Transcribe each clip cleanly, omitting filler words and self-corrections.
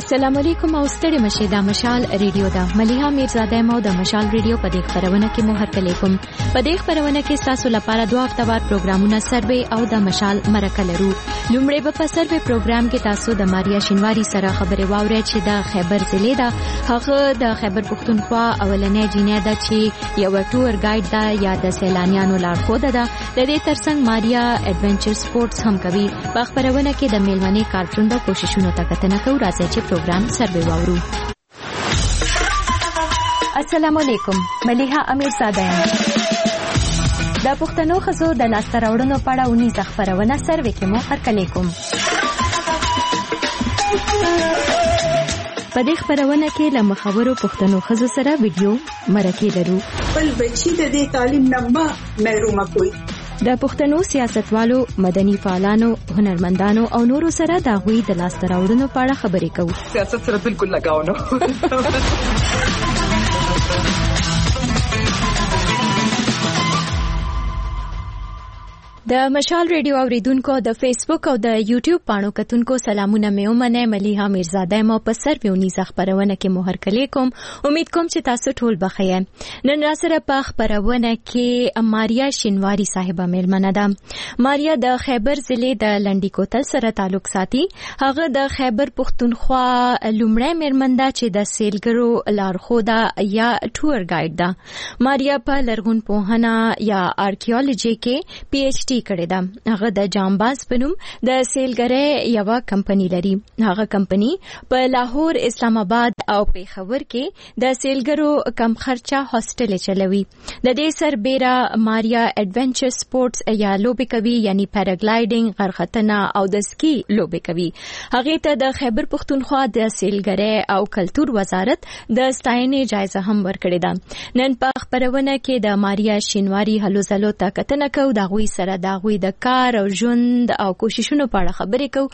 السلام علیکم او ستړي مشه د مشال ریډیو دا مليها میرزاده مو د مشال ریډیو په دې خبرونه کې مو هرکلی کوم. په دې خبرونه کې تاسو لپاره دوه هفتهوار پروګرامونه سروي او د مشال مرکه لرو. لومړی په سروي پروګرام کې تاسو د ماریا شینواری سره خبرې واورئ چې د خیبر ضلع دا هغه د خیبر پښتونخوا اولنې جینې ده چې یو ټور گایډ ده یا د سیلانیانو لارښود ده. د دې ترڅنګ ماریا ایڈونچر سپورتس هم کوي. په خبرونه کې د میلمنې کارټون د کوششونو ته کتنه کوو. راځي چې پروګرام سروي واورو. السلام علیکم، ملیحه امیرزاده یم. د پښتنو ښځو د لاسته راوړنو په اړه اونیزه خپرونه سروي کې مو هرکلی کوم. په دې خبرونه کې له مخورو پښتنو ښځو سره ویډیو مرکې لرو. بل بچی د دې تعلیم نه محرومه کوي. د پښتنو سیاستوالو، مدني فعالانو، هنرمندانو او نورو سره د هغوی د لاسته راوړنو په اړه خبرې کوو. سیاست سره بالکل لګاو نه. د مشال ریډیو اوریدونکو د فیسبوک او د یوټیوب پاڼو کتونکو سلامونه مې ومنه. ملیحه میرزاده مو په سرویونیزه خبرونه کې مو هرکلی کوم. امید کوم چې تاسو ټول بخیر. نن را سره په خبرونه کې ماریا شینواری صاحبه میلمنه ده. ماریا د خیبر ضلع د لنډی کوتل سره تعلق ساتي. هغه د خیبر پښتونخوا لومړی میرمن ده چې د سیلګرو لارښوده یا ټور گایډ ده. ماریا په لرغون پوهنه یا آرکیولوژي کې پی ایچ ډي کړې ده. هغه د جامباز په نوم د سیلګرۍ یوه کمپنی لري. هغه کمپنی په لاهور، اسلام آباد او پیښور کې د سیلګرو کم خرچه هاستل چلوي. د دې سربېره ماریا ایڈونچر سپورتس یا لوبې کوي، یعنی پیراګلایډینګ، غرختنه او د سکی لوبې کوي. هغه ته د خیبر پښتونخوا د سیلګرۍ او کلتور وزارت د ستاینې جایزه هم ورکړې ده. نن په خبرونه کې د ماریا شینواری هلو ځلو ته کتنه کوو. د هغوی سره د هغوی د کار او ژوند او کوششونو په اړه خبرې کوو.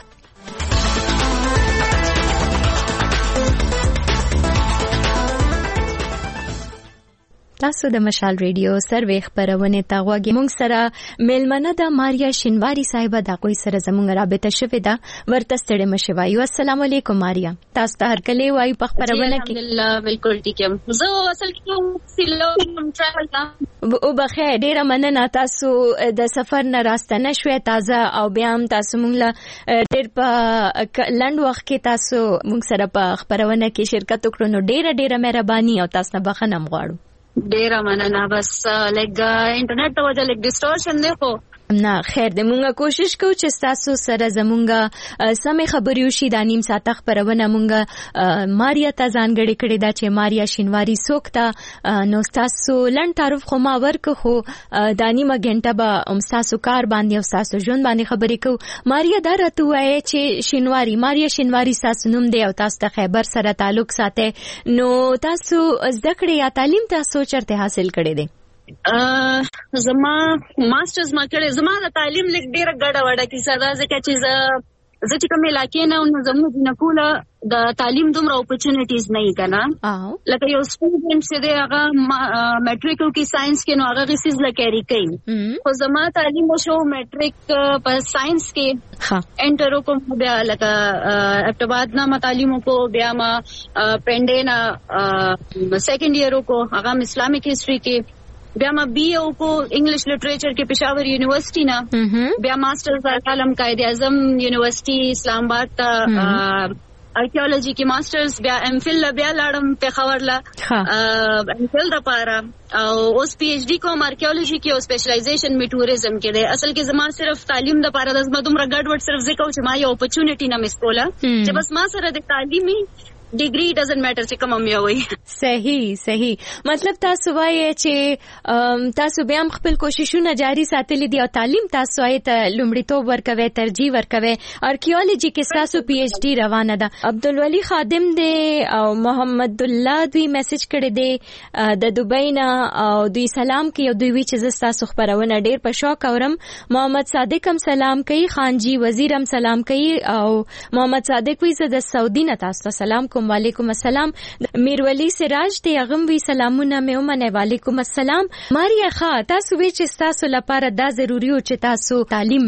تاسو د مشال ریډیو سروي خبرونه ته غوږی. مونږ سره میلمنه د ماریا شینواری صاحبه د کوئی سره زموږ رابطه شوې ده. ورته ستړي مشه وایو. السلام علیکم ماریا، تاسو ته هرکلی وایو په خبرونه کې. الحمدلله بالکل ټیک یم. زه اصل کې سیلون ټریول کوم. او بخیر، ډیره مننه. تاسو د سفر نه راستنه شوې تازه او بیا هم تاسو مونږ له ډیر په لنډ وخت کې تاسو مونږ سره په خبرونه کې شرکت وکړو. نو ډیره مهرباني او تاسو نه بخښنه غواړو. ډیره مننه. بس لګ انټرنیټ ته وجه لګ ډیسټورشن دی خو نه خیر دې. مونږه کوشش کوو چې تاسو سره زمونږه سمې خبرې وشي. دا نیم ساعت خبرونه مونږه ماریا ته ځانګړې کړې ده چې ماریا شینواری څوک ده. نو تاسو لنډ تعارف خو ما ورکړو، خو دا نیمه غنټه به تاسو کار باندې او تاسو ژوند باندې خبرې کوو. ماریا دا راته وایي چې ماریا شینواری تاسو نوم دی او تاسو ته خیبر سره تعلق ساتي. نو تاسو زده کړې یا تعلیم تاسو چرته حاصل کړی دی؟ زما ماسترز ما کړی. زما د تعلیم لیک ډیره ګډه وډه کیسه ده، ځکه چې زه چې کوم علاقې نه نو زموږ د نکوله د تعلیم دومره اپورچونټیز نه یې کنه. لکه یو سټوډنټ چې دی هغه میټریکو کې ساينس کې نو هغه غسیز لکېری کوي. خو زما تعلیم وشو میټریک په ساينس کې انټرو کوم بیا لکه ابتدائي نه تعلیم کو، بیا ما پرنډینا سیکنډ ایئر کو، هغه اسلامیک هیستوري کې، بیا ما بی او کو انګلیش لټریچر کې پېښور یونیورسيټي نه، بیا ماسترز عالم قائد اعظم یونیورسيټي اسلام آباد ته آرکیولوژي کې ماسترز، بیا ام فل بیا لاړم پېښور لا ام فل د پاره او اوس پی ایچ ډی کوم آرکیولوژي کې او سپیشلایزیشن می ټوریزم کې دی. اصل کې زما صرف تعلیم د پاره د زما دومره ګډوډ صرف ځکه چې ما یو اپورچونټی نه مس کوله چې بس ما سره د تعلیمي ډیګری ډزنټ میټر چې کوم مې وي. صحیح. مطلب تاسو وایي چې تاسو بیا هم خپل کوششونه جاری ساتلي دي او تعلیم تاسو ته لومړیتوب ورکوي، ترجیح ورکوي. آرکیولوژي کې تاسو پی ایچ ډی روانه ده. عبدالولی خادم دی او محمد الله دوی میسج کړی دی د دوبۍ نه او دوی سلام کوي. دوی وی چې تاسو خبرونه ډیر په شوق اورم. محمد صادق هم سلام کوي، خانجی وزیر هم سلام کوي او محمد صادق وی زه د سعودي نه تاسو سلام علیکم. وعلیکم السلام. میرولی سراج ته غم وی سلامونه مې ومنه. وعلیکم السلام. ماریا خا تاسو وی چې تاسو لپاره دا ضروری او چې تاسو تعلیم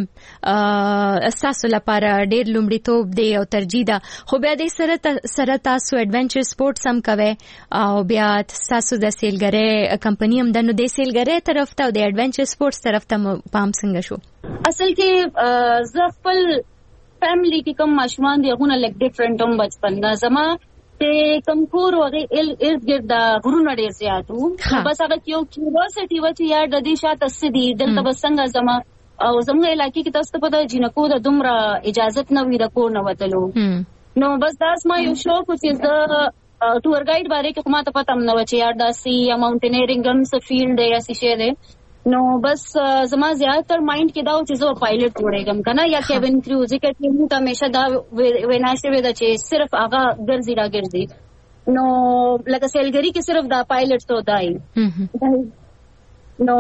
تاسو لپاره ډېر لومړیتوب دی او ترجیح ده، خو بیا د سره تاسو ایڈونچر سپورټس هم کوي او بیا تاسو د سیلګری کمپنی هم د نو د سیلګری طرف ته او د ایڈونچر سپورټس طرف ته پام څنګه شو؟ اصل کې زه خپل فیملی کې کوم ماشومان دی هغه لګ ډیفرنٹ هم بچپن دا زما ته کم کور وغه ال ګرد غرونه ډیر زیاتو، بس هغه یو کیورسټی و چې یار د دې شاته سدي دلته بس څنګه زما او زموږ علاقې کې تاسو په د جنکو د دومره اجازه نه وی د کور نه وتلو، نو بس دا ما یو شوق چې زه ټور ګایډ باندې کې کومه ته پته نه و چې یار داسي یا ماونټینیرینګ هم څه فیلډ دی یا څه شی دی، نو بس زما زیاتر مایند کې دا و چې زه پایلټ جوړېږم کنه یا کیبن کریو ځکه چې موږ همیشه دا ویناشه وې دا چې صرف هغه ګرځي راګرځي، نو لکه سیلګری کې صرف دا پایلټ تو دای نو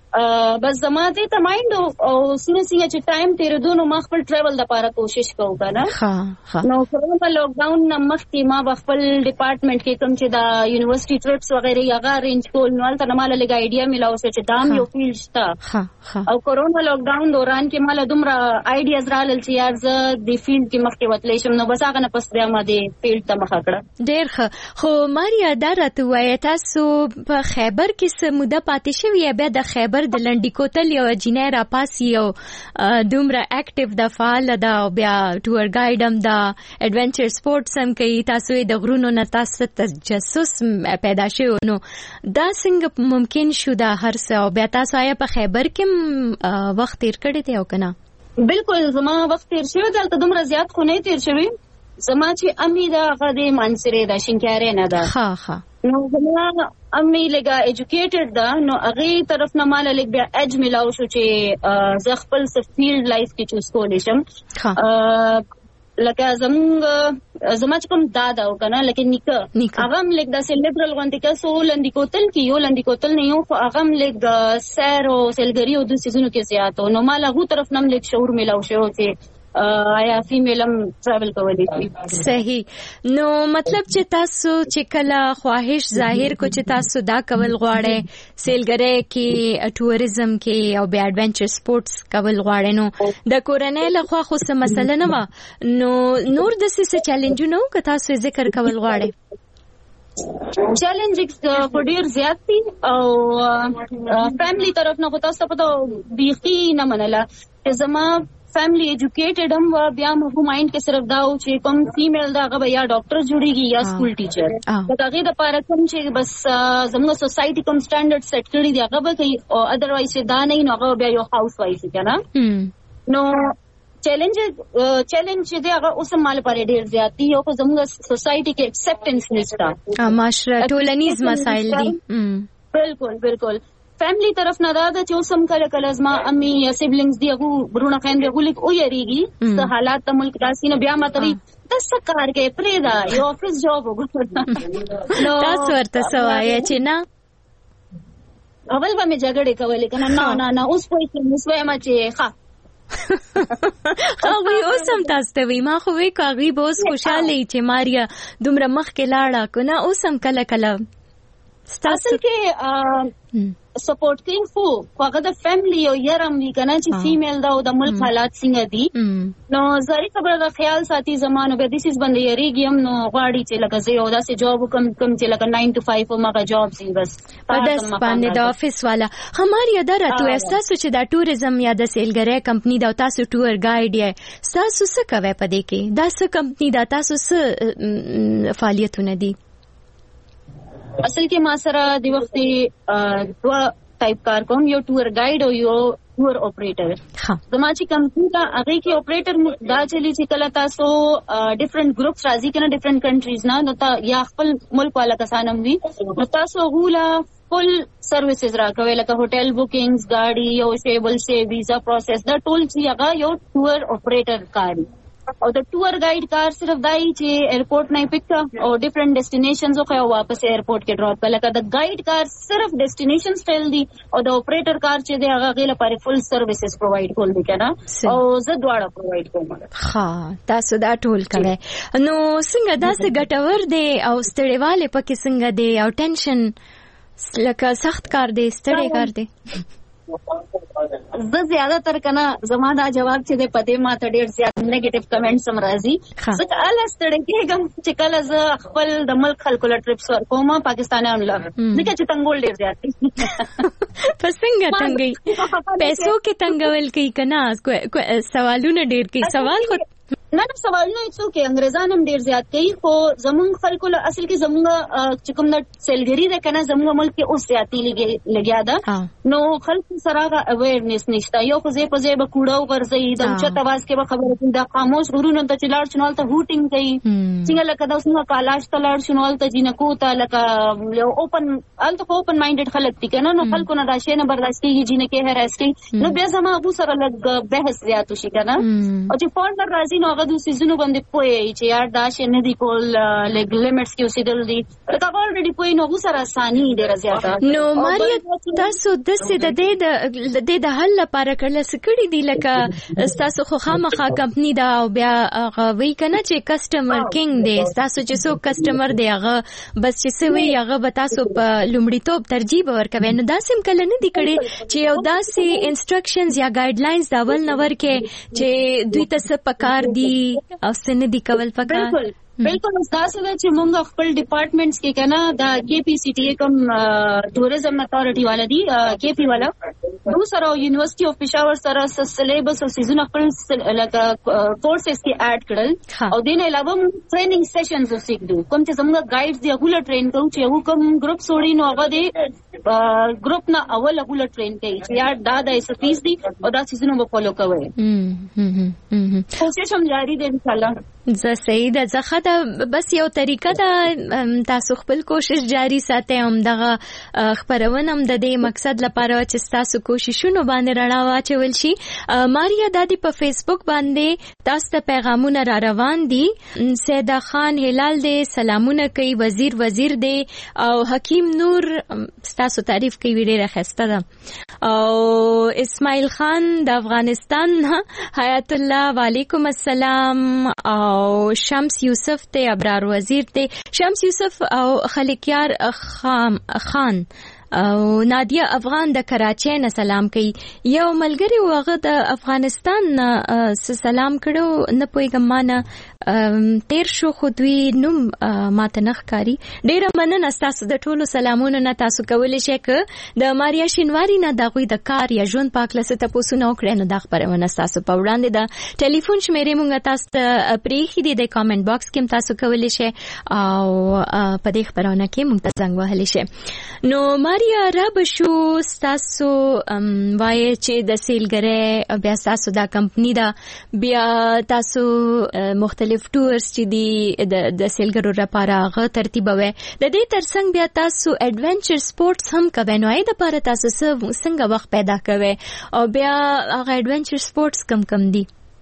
بس زما دې ته مایند او څنګه چې ټایم تیرېدو نو ما خپل ټریول لپاره کوشش کوم کنه. نو کورونا لاک ډاون مخکې ما خپل ډپارټمنټ کې کوم چې دا یونیورسيټي ټریپس وغیرہ هغه ارینج کول نو تل مال لګ ایډیا ملاو چې دام یو فیلډ شته او کورونا لاک ډاون دوران کې مال دومره ایډیاز رالل چې یار زه د فیلډ کې مخکې وتلې شم، نو بس هغه نه پس بیا ما د فیلډ ته مخ کړه. ډېر ښه. خو ماریا دا راته وایي تاسو په خیبر کې څه موده پاتې شوې بیا د خیبر د لنډی کوتل یو جنې را پاسي او دومره اکټیو د فعال دا بیا ټور ګایډ هم دا ایڈونچر سپورټس هم کوي، تاسو د غرونو نه تاسو تجسس پیدا شوی، نو دا څنګه ممکن شو دا هر څه او بیا تاسو آیا په خیبر کې وخت تیر کړی دی او کنه؟ بالکل زما وخت تیر شوی دلته دومره زیات خو نه تیر شوی، زما چې امی دا غدي منصره دا شینکاره نه ده نو زما امی لګه ایجوکیټډ ده، نو هغه طرف نه مال لګ بیا اج ملاو شو چې ز خپل فیلډ لایف کې چوز کولې شم، لکه زما چې کوم دادا او کنه لکه نیکه هغه هم لګ د سیلیبرل غونډه کې سو لندې کوتل کې یو لندې کوتل نه یو خو هغه هم لګ سیر او سیلګری او د سيزونو کې زیاتو، نو مال هغه طرف نه لګ شعور ملاو شو چې آیا فیمیلم ټریول کولی شي. صحیح. نو مطلب چې تاسو چې کله خواهش ظاهر کو چې تاسو دا کول غواړئ سیلګری کې ټوریزم کې او بیا ایڈونچر سپورټس کول غواړئ، نو د کورنۍ لخوا خو څه مسله نه و، نو نور د څه چیلنجونه که تاسو ذکر کول غواړئ؟ چیلنجز په ډیر زیات دي او فیملی طرف نه تاسو په بیخي نه منله چې زما فیملی ایجوکیټډ هم و، بیا مو مایند کې صرف دا او چې کوم فیمیل دا هغه یا ډاکټر جوړیږي یا سکول ټیچر، دا هغه د پاره کوم چې بس زموږ سوسایټي کوم سټانډرډ سیټ کړی دی هغه به کوي او ادروایز دا نه نو هغه بیا یو هاوس وایف کنه. نو چیلنج دی هغه اوس مال پاره ډیر زیات دي او زموږ سوسایټي کې اکسپټنس نشته، معاشره ټولنیز مسائل دي. بالکل فیملی طرف نه دا چې اوسم کله کله زما امی یا سیبلینګز دی هغه برونه خاندي هغه لیک او یریږي د حالات د ملک داسې نه بیا ماتري د سکار کې پریدا یو افیس جاب وګورم نو تاسو ورته سوای چې نه اول به مې جګړه کولې کنه نه اوس په کې مسوي ما چې ښه هغه اوسم تاسو ته وی ما خو وی کاغي بوس خوشاله چې ماریا دومره مخ کې لاړه کنه اوسم کله کله اصل کې سپورټ کوي خو هغه د فیملی او یارم وی کنه چې فیمیل دا او د ملک حالات څنګه دي، نو زری خبره د خیال ساتي زمانو به دیس از باندې یریږم نو غواړي چې لکه زه یو داسې جاب کوم چې لکه 9 to 5 او مګه جاب سي بس په داس باندې د افیس والا هماري اداره تو احساس چې د ټوریزم یا د سیلګری کمپنی دا تاسو ټور ګایډ یې تاسو څه کوي په دې کې دا څه کمپنی دا تاسو څه فعالیتونه دي؟ اصل کې ما سره د وخت دوه ټایپ کار کوم، یو ټور ګایډ او یو ټور اپریټر. زما چې کمپنی دا هغه کې اپریټر دا چلی چې کله تاسو ډیفرنٹ گروپس راځي کنه ډیفرنٹ کنټریز نه نو تا یا خپل ملک والا کسان هم وي نو تاسو غولا فل سروسز راکوي لکه هوټل بوکینګز، گاډي او شی بل شی ویزا پروسس دا ټول چې هغه یو ټور اپریټر کاری. او د ټور ګایډ کار صرف دای چې ایرپورټ نه پک او ډیفرنٹ ډیسټینیشنز خو واپس ایرپورټ کې ډراپ کړه. لکه د ګایډ کار صرف ډیسټینیشنز ټیل دی او د اپریټر کار چې دی هغه غیر لپاره فل سرویسز پرووایډ کول دي کنه او زه دواړه پرووایډ کوم. ها تاسو دا ټول کوي نو څنګه داسې ګټور دی او ستړیواله پکې څنګه دی او ټینشن لکه سخت کار دی ستړی کار دی؟ زه زیاده تر کنه زما دا جواب چې د پدې ماته ډیر زیات نیگیټیو کمنټس هم راځي. ځکه الله ستړی کېږم چې کله زه خپل د ملک خلکو له ټریپس ورکوم پاکستانیانو له ځکه چې تنګول ډیر زیات دي. په څنګه تنګي پیسو کې تنګول کوي کنه سوالونه ډیر کوي سوال خو نه سوالونه هیڅ کې انګریزان هم ډیر زیات کوي خو زمونږ خلکو له اصل کې زمونږ چې کوم د سیلګری ده کنه زمونږ ملک کې اوس زیاتی لګیا ده نو خلکو سره اویرنس نشته. یو خو زه په ځای به کوړو ورځي د اوچت आवाज کې به خبره کوي د خاموش غرونو ته چلاړ شنوال ته هوټینګ کوي څنګه لکه د اوسنه کالاش ته لاړ شنوال ته جنکو ته لکه یو اوپن اوپن مایندډ خلک دي کنه نو خلکو نه راشي نه برداشت کیږي جنکه هراسټي نو بیا زما ابو سره لګ بحث زیات شي کنه او چې فورنر راځي نو هغه د سيزونو باندې پوي چې یار دا شي نه دی کول لګ لیمټس کې اوسېدل دي دا اورډي پوي نو سره اساني ډیر زیاته. نو ماریا تاسو د څه د حل لپاره کړل سکړي دی لکه تاسو خو خامخا کمپنی دا او بیا غوي کنه چې کسٹمر کینګ دی تاسو چې سو کسٹمر دی هغه بس چې سوي هغه به تاسو په لومړیتوب ترجیح ورکوي. نو داسې کله نه دی کړي چې یو داسې انسټرکشنز یا ګایډلاینز دا ول نور کې چې دوی ته څه پکار دی او سن دی کول پکار. بالکل تاسو چې موږ خپل ډپارټمنټس کې کنه دا کے پی سی ټی کوم ټوریزم اتھارټي والا دی کے پی والا نو سره یونیورسيټي اف پېښور سره سلیبس او سيزون خپل لکه کورسز کې اډ کړل او دین علاوه ټریننګ سیشنز وسیکدو کوم چې زموږ گایډز دی هغه ټرین کوو چې یو کوم ګروپ سوړی نو هغه دی ګروپ نه اول هغه ټرین کوي چې یار دا د اس پیس دی او دا سيزون به فالو کوي. کوشش هم جاری دی ان شاء الله. زه صحیح ده زه دا بس یو طریقه ده تاسو خپل کوشش جاری ساتئ هم دغه خبرونه هم د دې مقصد لپاره چې تاسو کوششونه باندې رڼا واچول شي. ماریا دادی په فیسبوک باندې تاسو ته پیغامونه را روان دي. سیدا خان هلال دې سلامونه کوي وزیر دې او حکیم نور تاسو تعریف کوي ډیره خسته ده او اسماعیل خان د افغانستان حیات الله وعلیکم السلام او شمس یوسف ته ابرار وزیر ته شمس یوسف او خلکیار خان او نادیا افغان د کراچۍ نه سلام کوي. یو ملګری وغه د افغانستان نه سلام کړو نه پويګم مانه تیر شو خو دوی نوم ماته نخکاری. ډیره مننه تاسو د ټولو سلامونو نه تاسو کولای شئ ک د ماریا شینواری نه دغه د کار یا ژوند پاک لسه تاسو نو کړئ نو د خبرونه تاسو په وړاندې د ټلیفون شمیرې مونږ تاسو ته پریخي دي د کامنټ باکس کې تاسو کولای شئ او په دې خبرونه کې مونږ ته څنګه وهلی شئ. نو ماریا رب شو تاسو وای چې د سیلګری بیا تاسو دا کمپنی دا بیا تاسو مختلف ټورز چې دی د سیلګرو لپاره غو ترتیبوي د دې ترڅنګ بیا تاسو ایڈونچر سپورتس هم کوي نو اې د لپاره تاسو څنګه وخت پیدا کوي او بیا هغه ایڈونچر سپورتس کم دي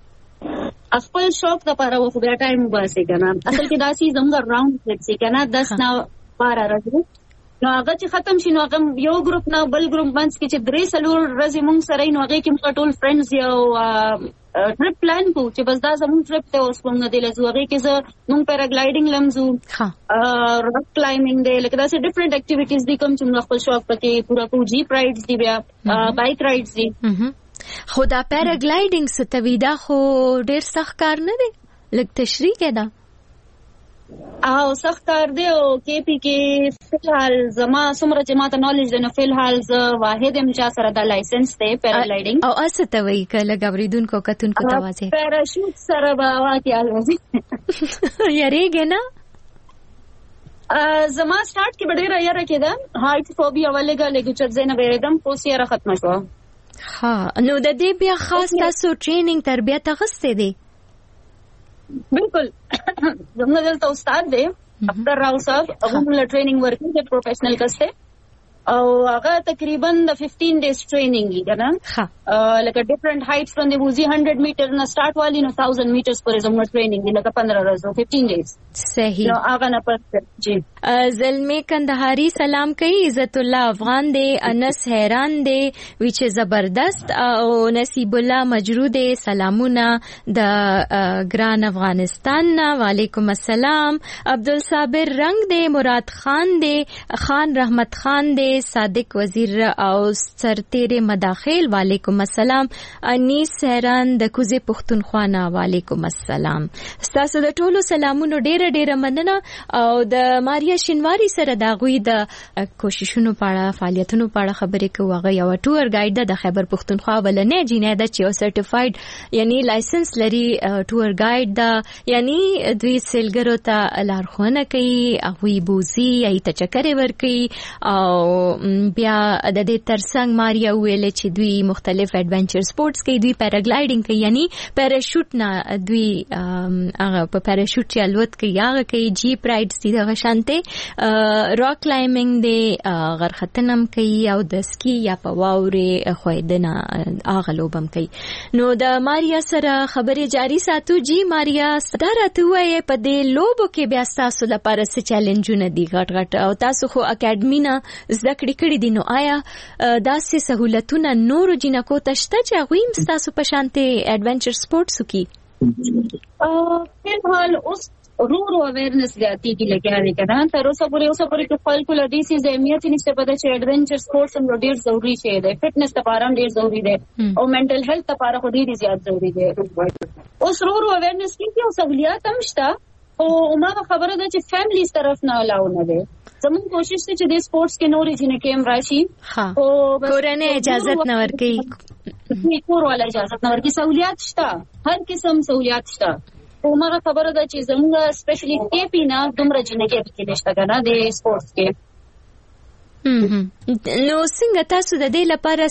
خپل شوق د لپاره وخت بیا ټایم وباسي کنه اصل کې داسي زموږ راوند سي کنه 10 نه 12 راځي نو هغه چې ختم شي نو هغه یو ګروپ نه بل ګروپ باندې کې چې درې سلور ورځې مونږ سره نو هغه کې موږ ټول فرندز یو ټریپ پلان کو چې بس دا زموږ ټریپ ته اوس موږ د لزو هغه کې زه موږ پیراګلایډینګ لمزو راک کلایمبینګ دی لکه دا سه ډیفرنٹ اکټیویټیز دي کوم چې موږ خپل شوق پکې پورا کو جیپ رایډز دی بیا بایک رایډز دي. خو دا پیراګلایډینګ ستویدا خو ډیر سخت کار نه دی لکه تشریح کړه او سخت کار دی او کې پی کې فلحال زما څومره چې ماته نالج دی نو فلحال ز واحد هم چا سره د لایسنس ته پیراګلایډینګ او استه وی کله غوریدونکو کتونکو توازه پیراشوټ سره به واکیال وځي یریږي نه زما سٹارټ کې ډېر یاره کېده هایټ فوبیا ولګه لګو چې زنه بیرېدم پوسیره ختم شو. ها نو د دې بیا خاص تاسو ټریننګ تربیت غسته دي بالکل زموږ دلته استاد دی افطر راو صاحب هغه موږ ټریننګ ورکړي د پروفیشنل کسته او هغه تقریبا د 15 days training دی کنه لکه different heights باندې وزي 100 میټر نه سٹارټ والی نو 1000 میټرز پورې زموږ ټریننګ دی لکه 15 ورځې 15 days صحیح نو هغه نه پس جی زلمی کندهاری سلام کوي عزت الله افغان دی انس حیران دی وچ زبردست او نصیب الله مجرود سلامونه د ګران افغانستان وعلیکم السلام عبدالصابر رنگ دی مراد خان دی خان رحمت خان دی صادق وزیر او سرتیره مداخل وعلیکم السلام انیس حیران د کوزه پختونخوا وعلیکم السلام تاسو د ټولو سلامونو ډیره مننه او د ماریا شینواری سره دا غوي د کوششونو په اړه فعالیتونو په اړه خبرې کوي هغه یو ټور گایډ د خیبر پختونخوا ولنه جنې د چیو سرټیفاید یعنی لایسنس لري ټور گایډ دا یعنی دوی سیلګرو ته لارښوونه کوي هغه بوزي ایت چکرې ور کوي او بیا د دې ترڅنګ ماریا ویل چې دوی مختلف ایڈونچر سپورتس کوي دوی پیراګلایډینګ کوي یعنی پیراشوټ نه دوی هغه په پیراشوټ چلوت کوي هغه کوي جیپ رایډز دي د شانته راک کلایمبینګ دی غرختنم کوي او د سکی یا په واوري خویدنه هغه لوبم کوي نو د ماریا سره خبرې جاری ساتو جی ماریا ستاره وایي په دې لوبو کې بیا تاسو لپاره څه چیلنجونه دي غټ او تاسو خو اکیډمي نه زده کړې دي نو آیا داسې سہولتونه نور جنکو تشته چې غویم تاسو په شانته ایڈونچر سپورتس کی فلحال اوس رورو اویرنس زیاتی کی لګیا دي کنه تر اوسه پورې په خپل کول دي چې اهمیت نشته پته چې ایڈونچر سپورتس هم ډیر ضروری شی دی فټنس لپاره ډیر ضروری دی او منټل هیلث لپاره خو ډیر زیات ضروری دی اوس رورو اویرنس کې یو سہولیات هم شته او ما خبره ده چې فیملیز طرف نه الاو نه دی زموږ کوشش ته چې د سپورتس کې نورې جنې کې هم راشي او کورنۍ اجازه نه ورکړي کور ولا اجازه نه ورکړي سہولیات شته هر قسم سہولیات شته او ما خبره ده چې زموږ سپیشلی کې پینا دومره جنې کې نشته کنه د سپورتس کې نو څنګه تاسو د دې لپاره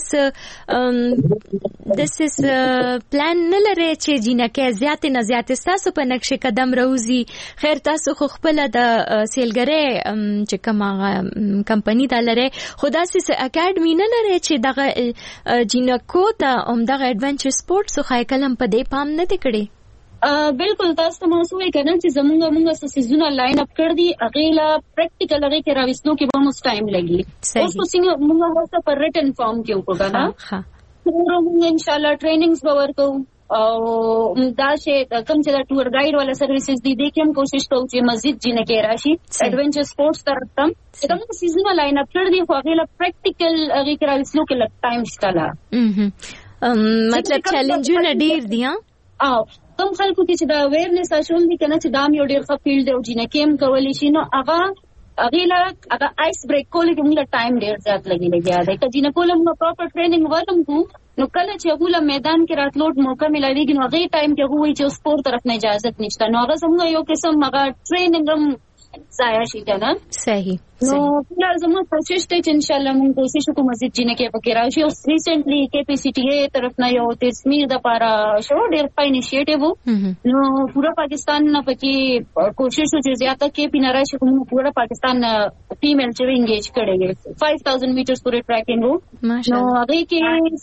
دسس پلان نه لري چې جنکه زیات نه زیات تاسو په نقش قدم روزي خیر تاسو خو خپل د سیلګری چې کومه کمپنی دا لري خدا سس اکیډمي نه لري چې دغه جنکو ته دغه ایڈونچر سپورتس خو کلم په دې پام نه کړي بالکل تاسو ته موضوع کنه چې زمونږ سیزونه لاین اپ کړ دي اغیلا پریکټیکل هغه کې راوستلو کې به موږ ټایم لګي اوس څنګه موږ هڅه پر ریټن فارم کې وکړو کنه موږ ان شاء الله ټریننګز به ورکو او دا چې کوم چې دا ټور گایډ والا سرویسز دي دې کې هم کوشش کوو چې مزید جنکه راشي ایڈونچر سپورتس طرف ته کوم سیزونه لاین اپ کړ دي خو اغیلا پریکټیکل هغه کې راوستلو کې لږ ټایم شته مطلب چیلنجونه ډیر دي او کوم خلکو چې دا اویرنس اصول دي کنه چې دا یو ډیر ښه فیلډ دی او جنکه هم کولی شي نو هغه آیس بریک کول کې موږ ټایم ډیر زیات لګیږي دا چې جنکه موږ پراپر ټریننګ ورکوم نو کله چې هغه میدان کې راتلو موقع ملایږي نو هغه ټایم کې هغه چې سپورت طرف نه اجازه نشته نو هغه څنګه یو قسم هغه ټریننګ هم ضایع شي کنه صحیح نو فلحال زموږ کوشش ته چې ان شاء الله موږ کوشش وکړو مزید جنکه پکې راشي او ریسنټلی KPCTA طرف نه یو تصمیم د پاره شو ډیر ښه انیشیټیو نو پورا پاکستان نه پکې کوشش وکړي چې زیاته کې پینه راشي کوم پورا پاکستان فیمیل چې انګیج کړي 5000 میټرز پورې ټریکینګ نو هغه کې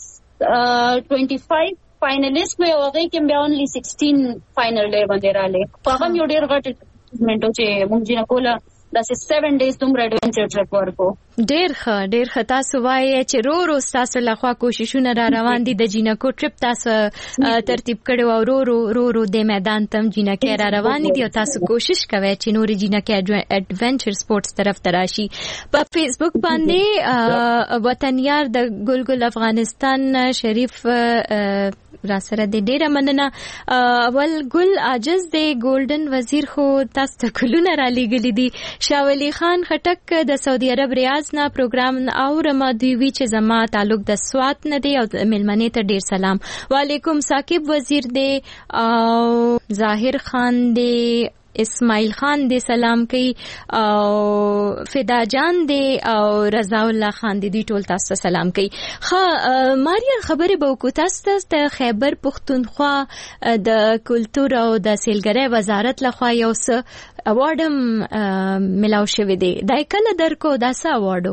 25 فائنلیست وي او هغه کې بیا اونلی 16 فائنل ډے باندې رااله هغه یو ډیر غټ منټو چې موږ جنا کوله دا 7 days دومره ایڈونچر ټریپ ورکو ډیر ښه تاسو وایي چې رو تاسو لخوا کوششونه را روان دي د جنکو ټریپ تاسو ترتیب کړو او رو د میدان تم جنکه را روان دي او تاسو کوشش کوئ چې نور جنکه ایڈونچر سپورتس طرف تراشي په فیسبوک باندې وطنیار د ګلګل افغانستان شریف را سره د ډیره مننه اول ګل عاجز دی ګولډن وزیر خو تاسو ته کلونه را لګلی دي شاولی خان خټک د سعودي عرب ریاض نه پروګرام او رما دوی چې زما تعلق د سوات نه دی او ملمنې ته ډیر سلام وعلیکم ثاقب وزیر دی او ظاهر خان دی اسماعیل خان دې سلام کوي او فدا جان دې او رضا الله خان دې ټول تاسو سلام کوي ماریا خبره به وکړو تاسو ته خیبر پختونخوا د کلچر او د سیلګری وزارت لخوا یو څه اوارډ ملاو شوی دی دا کله درکو دا څه اوارډو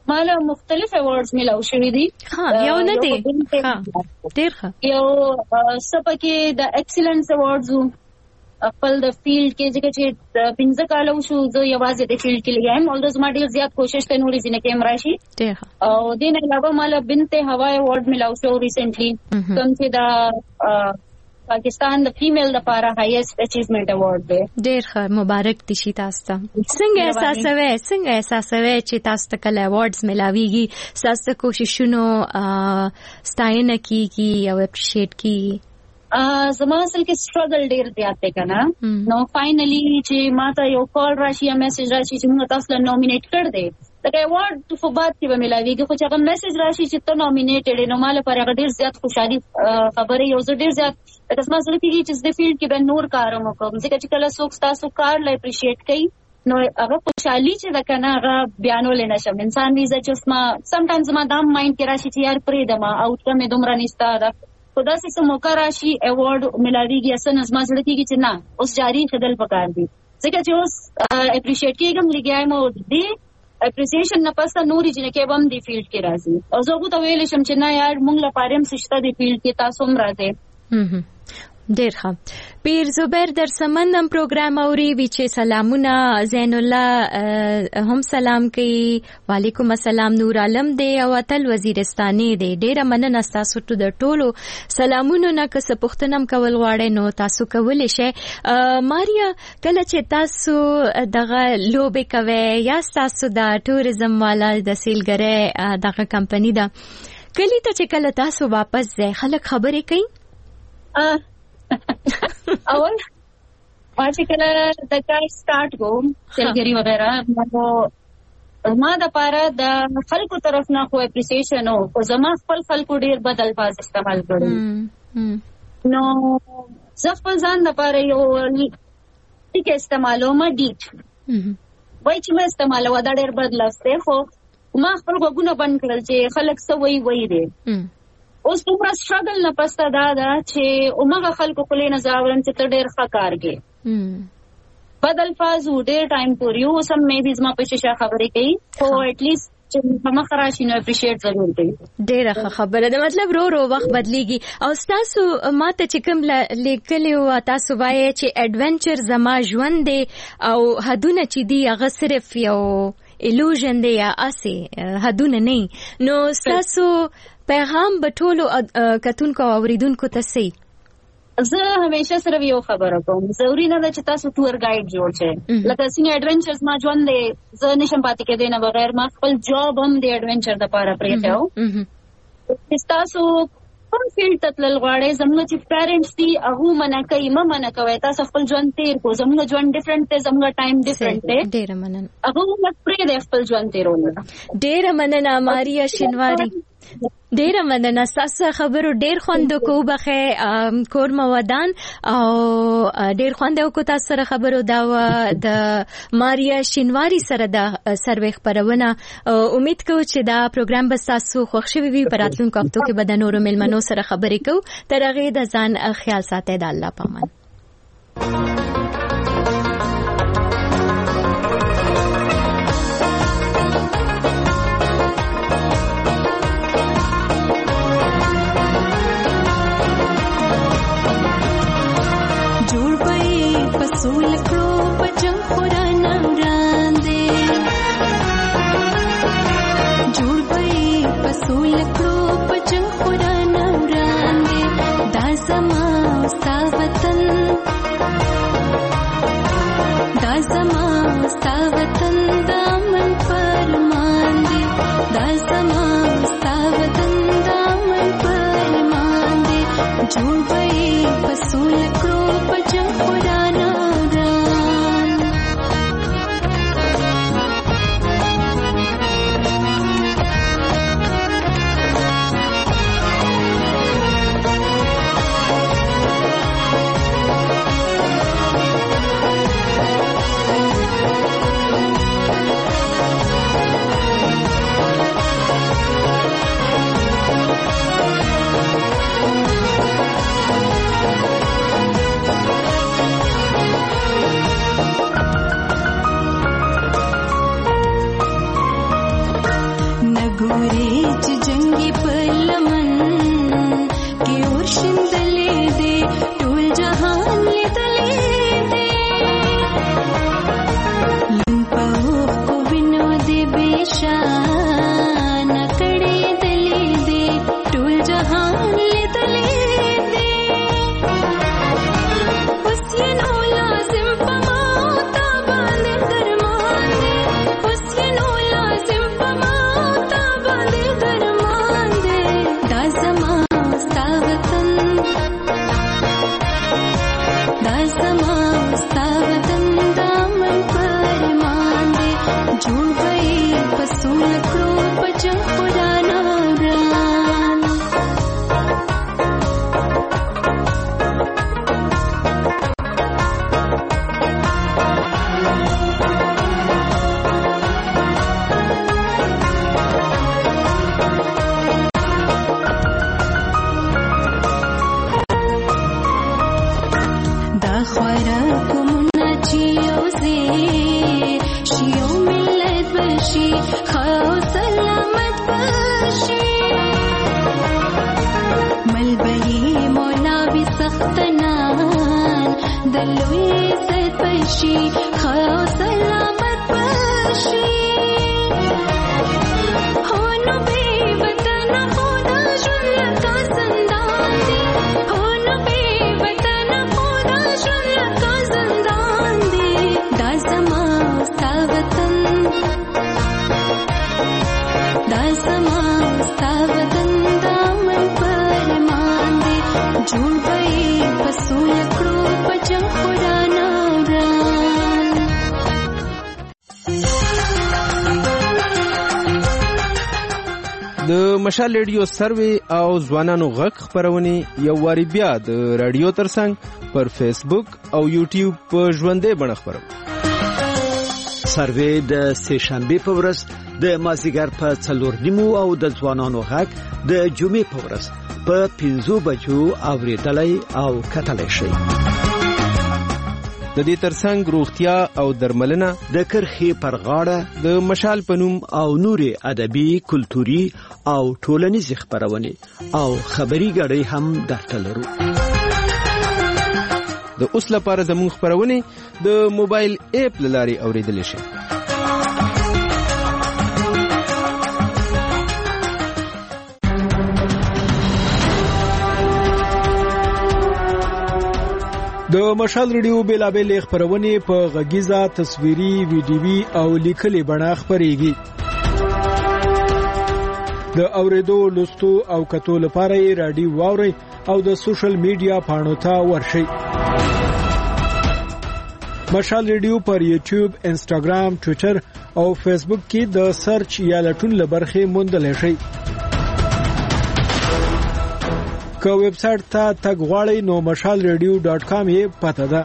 مالا مختلف ایوارډز ملاو شوی دي. یو نه دی ډیر ښه یو سپکه د ایکسلنس ایوارډز خپل د فیلډ کې چې 15 کال شو زه یوازې د فیلډ کې لګایم اولدو زما ډیر زیات کوشش ته نورې ځینې کې راشي او دین علاوه مالا بنت هوا ایوارډ ملاو شو ریسنټلی کوم چې د پاکستان د فیمیل لپاره هایست اچیومنت ایوارډ دی. ډیر ښه مبارک دي شي تاسو ته. څنګه احساسوي چې تاسو ته کله ایوارډز ملاويږي تاسو کوششونو ستاینه کیږي او اپریشیټ کیږي؟ زما اصل کې سټرګل ډیر زیات دی کنه نو فائنلی چې ماته یو کال راشي یا میسج راشي چې موږ تاسو له نومینیټ کړ دې دا ایوارډ په بعد کې به ملاويږي خو چې هغه میسج راشي چې ته نومینیټډ نو مال پر هغه ډیر زیات خوشحالي خبره یو زه ډیر زیات تاسو ما سره کېږي چې د فیلډ کې به نور کارم وکم ځکه چې کله څوک تاسو کار لای اپریشیټ کوي نو هغه خوشحالي چې دا کنه هغه بیانول نه شم انسان ویزه چې ما سم ټایمز ما دام مایند کې راشي چې یار پرې دما اوټ کم دومره نشته دا خدا سي موقع راشي ایوارډ ملاويږي اسنه زما سره کېږي چې نه اوس جاری خدل پکار دي ځکه چې اوس اپریشیټ کېږم لګیایم او دې اپریسیشن نه پسته نورې جنې کې بم دی فیلډ کې راځي او زه غوته ویل شم چې نه یار مونږ لپاره هم سشته دی فیلډ کې تاسو هم راځي. ډیر ښه. پیر زبیر در سمندم پروګرام اوري وی چې سلامونه زین الله هم سلام کوي وعلیکم السلام نور عالم دی او اتل وزیرستاني دی ډیره مننه تاسو ته د ټولو سلامونو نه که څه پوښتنه کول غواړئ نو تاسو کولی شئ. ماریا کله چې تاسو دغه لوبې کوي یا تاسو د ټوریزم والا د سیلګرۍ دغه کمپنی دا کلی ته چې کله تاسو واپس ځئ خلک خبرې کوي اول چې کله د کار سٹارټ کوم سیلګری وغیرہ ما د پاره د خلکو طرف نه خو اپریسیشن او زما خپل خلکو ډیر بد الفاظ استعمال کړي نو زه خپل ځان د پاره یو ټیک استعمالو ما ډیټ وای چې ما استعمالو دا ډیر بد لفظ دی خو ما خپل غوونه بند کړل چې خلک څه وایي دي اوس دومره سټرګل نه پسته دا چې اومغه خلکو کولې نه ځاورم چې ته ډېر ښه کار کې بد الفاظ ډېر ټایم پورې یو سم مې بي زما په شیشه خبرې کوي خو اټ لیست چې مخ راشي نو اپریشیټ ضرور کوي. ډېر ښه خبره ده مطلب رو وخت بدليږي او تاسو ماته چې کوم لیکلی او تاسو وایي چې ایڈونچر زما ژوند دی او حدونه چې دی هغه صرف یو ایلوژن دی یا اسی حدونه نه نو تاسو پیغام بټولو کتونکو او اوریدونکو ته سي. زه همیشه صرف یو خبره کوم ضروري نه ده چې تاسو ټور ګایډ جوړ شئ لکه څنګه ایڈونچرز ما ژوند دی زه نشم پاتې کېدای نه بغیر ما خپل جاب هم د ایڈونچر لپاره پریښو تاسو کوم فیلډ ته تلل غواړئ زموږ چې پیرنټس دي هغه منع کوي ما منع کوي تاسو خپل ژوند تیر کو زموږ ژوند ډیفرنٹ دی زموږ ټایم ډیفرنٹ دی. ډېر مننه هغه موږ پرې د خپل ژوند تیرول. ډېر مننه ماریا شینواری ډېر مننه تاسو خبرو ډېر خوند کو بخې کور مودان او ډېر خوند کو تاسو سره خبرو دا د ماریا شینواری سره د سروې خبرونه امید کوم چې دا پروګرام به تاسو خوښ شي وي پراتلونکو هفتو کې به د نورو ملمنو سره خبرې کوو تر هغه د ځان خیال ساتئ د الله پامان. پسول کړو پجنګ قران وړاندې جوړ وای پسول کړو پجنګ قران وړاندې دا زما ستا وطن ګورې چې جنگي پرلمن کې اور شندلې دې ټول جهان لیدلې دې لمپو کو وینو دې بشان کړې دلې دې ټول جهان لیدلې دې اوس یې نو لازم پما تا باندې درمان دې اوس یې نو لازم پما تا باندې درمان دې دا زما ستا وطن دامن پر مان دې جوړ وې پسول کړو پجن قرآن وران دا خوراک منا چیوزه شیو ملت بشي خو سلامت بشي ملبهي مولوي سختنان دلوي عزت بشي خو سلامت بشي هونو بي وطن خدا ژوند کا زندان دي هونو بي وطن خدا ژوند کا زندان دي دا زما ستا وطن دامن پر مان دي جوړ وې پسول کړو پجن قرآن وران د مشال ریډیو سروي او ځوانانو غږ خبرونه یو واری بیا د رادیو ترڅنګ پر فیسبوک او یوټیوب په ژوندې بڼه خبرو سروي د سه شنبه په ورځ د مازیګر په 4:30 او د ځوانانو غږ د جمعې په ورځ په 5 بجو اوریدلای او کتلای شي. د دې ترڅنګ روغتیا او درملنه د کرخي پر غاړه د مشال پنوم او نوري ادبي کلتوري او ټولنیز خبرونه او خبري غړي هم درته لرو. د اوس لپاره زموږ خبرونه د موبایل اپ لاري اوریدل شي. د مشال ریډیو بیلابل خبرونه په غږیزه تصویري ویډیوي او لیکلي بڼه خبريږي. د اوریدو لوستو او کتو لپاره رادیو واوري او د سوشل میډیا پاڼو ته ورشي. مشال ریډیو پر یوټیوب، انسټاګرام، ټوئیټر او فیسبوک کې د سرچ یا لټون لبرخه موندل شي. که ویب سټ ته تګ غواړئ نو mashalradio.com یې پته ده.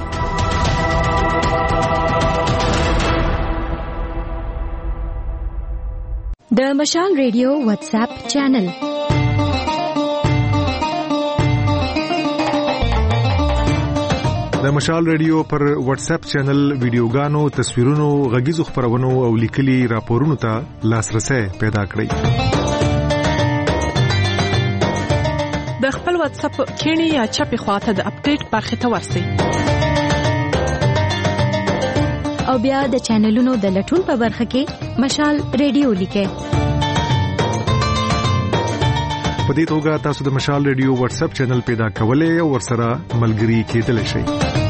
د مشال ریډیو واتس اپ چینل د مشال ریډیو پر واتس اپ چینل ویډیوګانو، تصویرونو، غږیزو خبرونو او لیکلي راپورونو ته لاسرسي پیدا کړئ. د خپل واتس اپ کینی یا چپی خواته د اپډیټ برخه ته ورسئ او بیا د چینلونو د لټون په برخه کې مشال ریډیو لیکئ. په دې توګه تاسو د مشال ریډیو واتس اپ چینل پیدا کولای او ورسره ملګری کېدلی شئ.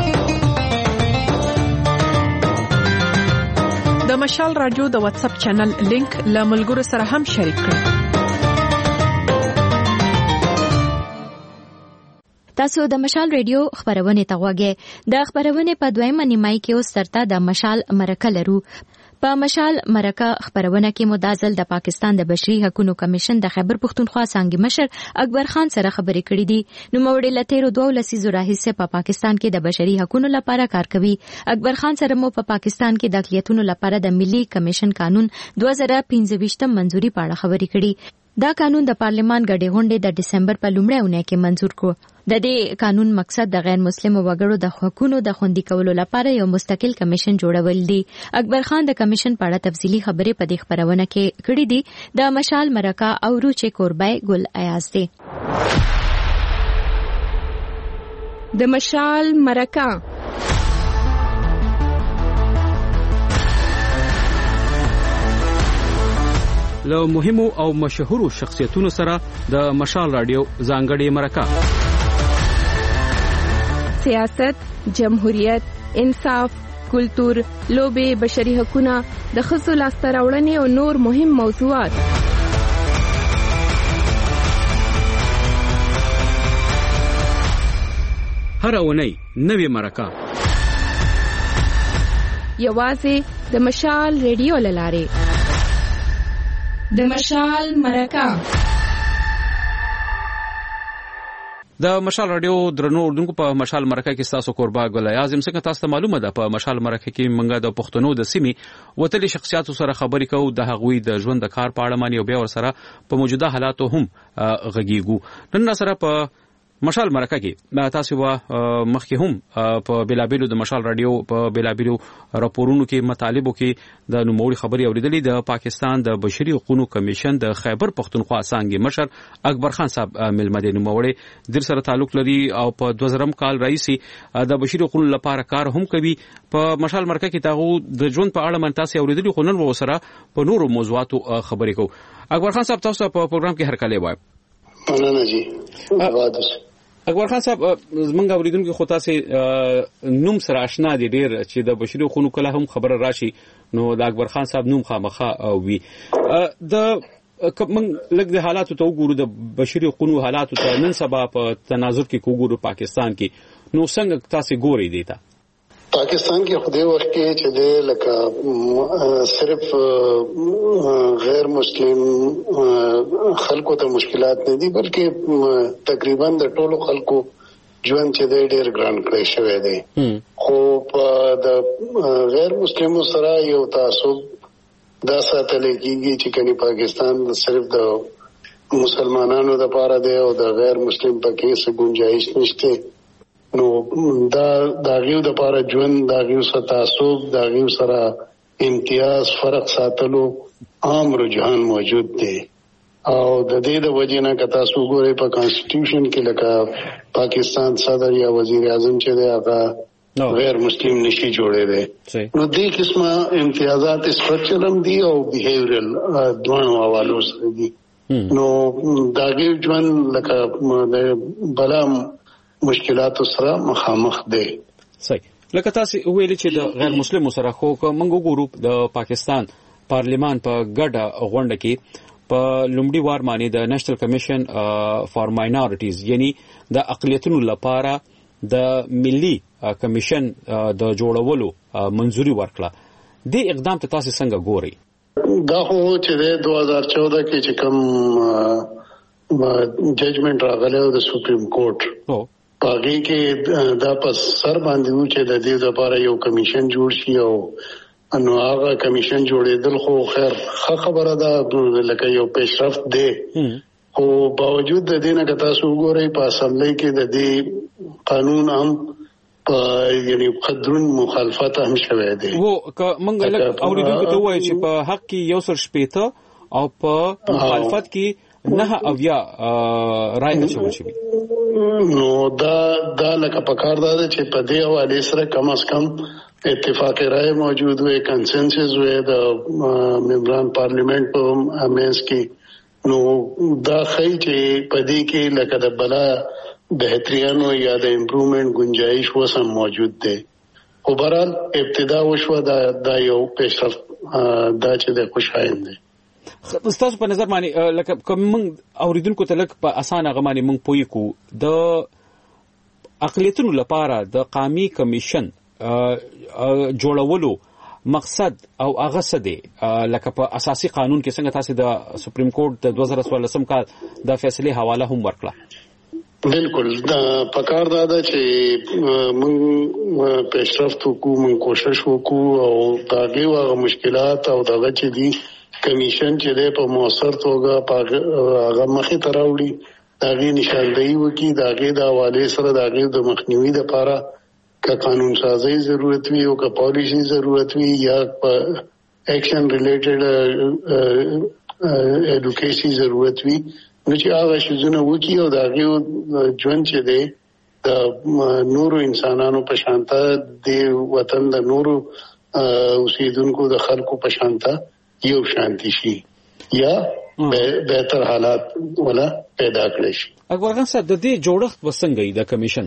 د مشال رادیو د واتس اپ چینل لینک له ملګرو سره هم شریک کړئ. تاسو د مشال ریډیو خبرونه ته غوږی. د خبرونه په دویمه نیمای کې اوس ترته د مشال مرکه لرو. په مشال مرکه خبرونه کې مدازل د پاکستان د بشري حقوقو کمیشن د خیبر پختونخوا څنګه مشر اکبر خان سره خبرې کړې دي. نو موړې لته 2 لسیزو راهیسه په پاکستان کې د بشري حقوقو لپاره کار کوي. اکبر خان سره مو په پاکستان کې د اقلیتونو لپاره د ملي کمیشن قانون 2015 منځوري په اړه خبرې کړې. دا قانون د پارلمان غړي غونډې د دسمبر په لومړۍ اونۍ کې منزور کړ. د دې قانون مقصد د غیر مسلم وګړو د حقوقو د خوندي کولو لپاره یو مستقل کمیشن جوړول دي. اکبر خان د کمیشن په اړه تفصیلی خبرې په دې خبرونه کې کړې دي. د مشال مرکه او روچې کوربای ګل ایاز دي. د مشال مرکه له مهمو او مشهورو شخصیتونو سره د مشال رادیو ځانګړې مرکه. سیاست، جمهوریت، انصاف، کلتور، لوبې، بشري حقوقونه، د ښځو لاسته راوړنې او نور مهم موضوعات. هر اونۍ نوې مرکه یوازې د مشال ریډیو له لارې. د مشال مرکه. د مشال رادیو درنو اردوونکو په مشال مرکه کې تاسو کوربا ګل ایاز څنګه تاسو ته معلومه ده په مشال مرکه کې منګه د پښتنو د سیمې وتلي شخصیاتو سره خبرې کوو د هغوی د ژوند د کار په اړه مانی او بیا ور سره په موجوده حالاتو هم غږیږو. نن سره په مشال مرکه کې تاسو مخکې هم په بلابلو د مشال رادیو په بلابلو راپورونو کې مطالبو کې د نوموړي خبري اوریدلې. د پاکستان د بشري حقوقو کمیشن د خیبر پختونخوا څنګه مشر اکبر خان صاحب ملمدې نوموړي در سره تعلق لري او په 2000 کال رئیسي د بشري حقوقو لپاره کار هم کوي. په مشال مرکه کې تاسو د ژوند په اړه منتاسي اوریدلې خو نن وسره په نورو موضوعاتو خبرې کوو. اکبر خان صاحب تاسو په پروګرام کې هر کله وایي. نه جی اکبر خان صاحب زمونږ اوریدونکو خو تاسو نوم سره آشنا دي ډیر چې د بشري حقوقو کله هم خبره راشي نو د اکبر خان صاحب نوم خامخا وي. د کوم لږ د حالاتو ته وګورو د بشري حقوقو حالاتو ته نن سبا په تناظر کې وګورو پاکستان کې نو څنګه تاسو ګوري دیتا پاکستان کې خو دې وخت کې چې د لکه صرف غیر مسلم خلکو ته مشکلات نه دي بلکې تقریبا د ټولو خلکو ژوند چې ډېر ګران کړی شوی دی. خو په د غیر مسلمو سره یو تعصب دا ساتل کېږي چې کني پاکستان صرف د مسلمانانو لپاره دی او د غیر مسلم پکې څه گنجائش نشته. نو دا غیو د پاره ژوند دا غیو سره تعصب دا غیو سره امتیاز فرق ساتلو عام رجحان موجود دی او د دې د وجې نه کتا سو ګورې په کانسټیټیوشن کې لکه پاکستان صدر یا وزیر اعظم چې دی هغه غیر مسلم نشي جوړې دي. نو دې قسمه امتیازات سټرکچرل دي او بیهیویرل دوه حوالو سره دي. نو دا غیو ژوند لکه بلام مشکلات سره مخامخ دي. صحیح. لکه تاسو ویلي چې د غیر مسلمانو سره خو موږ وګورو د پاکستان پارلیمان په ګډه غونډه کې په لومړي وار باندې د نېشنل کمیشن فار ماینورټیز یعنی د اقلیتونو لپاره د ملي کمیشن د جوړولو منځوري ورکړه. دې اقدام ته تاسو څنګه ګوري؟ دا خو چې د 2014 کې چې کوم ججمنٹ راغلی د سپریم کورټ پاګه کې دا په سر باندې و چې د دې لپاره یو کمیشن جوړ شي او نو هغه کمیشن جوړېدل خو خیر خبره ده لکه یو پیشرفت دی. خو باوجود د دې نه که تاسو وګورئ په اسمبلی کې د دې قانون هم یعنی قدرن مخالفت هم شوی دی. وو که موږ لکه اوریدونکو ته وایي چې په حق کې یو سر شپېته او په مخالفت کې نه اویا رائے اچول شي. نو دا لکه پکار ده چې په دې حواله سره کم از کم اتفاق رائے موجود وي کنسنسس وي د ممبران پارلیمنت په امنس کې. نو دا خی چې په دې کې لکه د بلا بهتريانو یا د امپروومنت گنجائش وسم موجود دی. خو بهرحال ابتدا وشو دا یو پیشرفت دا چې د خوشاینده دی. تاسو په نظر باندې لکه کوم اوریدونکو ته لکه په اسانه غمانه مونږ پوي کو د اقلیتونو لپاره د قومي کمیشن جوړولو مقصد او هغه څه دی لکه په اساسي قانون کې څنګه تاسو د سپریم کورټ د 2014 کال د فیصله حواله هم ورکړه. بالکل دا پکار دا چې موږ پیشرفت وکړو، موږ کوشش وکړو او داګه واغ مشکلات او دغه چې دي کمیشن چې د په موثر توګه هغه مخې ته راوړي داغه نشاندهي وکړي داغه د حواله سره داغه د مخنیوي لپاره که قانون سازي ضرورت وي او که پالیسي ضرورت وي یا ایکشن ریلیټډ ایډوکیشن ضرورت وي نو چې هغه شزونه وکړي او داغه ژوند چې دی د نورو انسانانو په شانته د وطن د نورو اوسیدونکو د خلکو په شانته یو شانتي شي یا بهتر حالات ولا پیدا کړی شي. اکبر خان صاحب د دې جوړښت وسنګي د کمیشن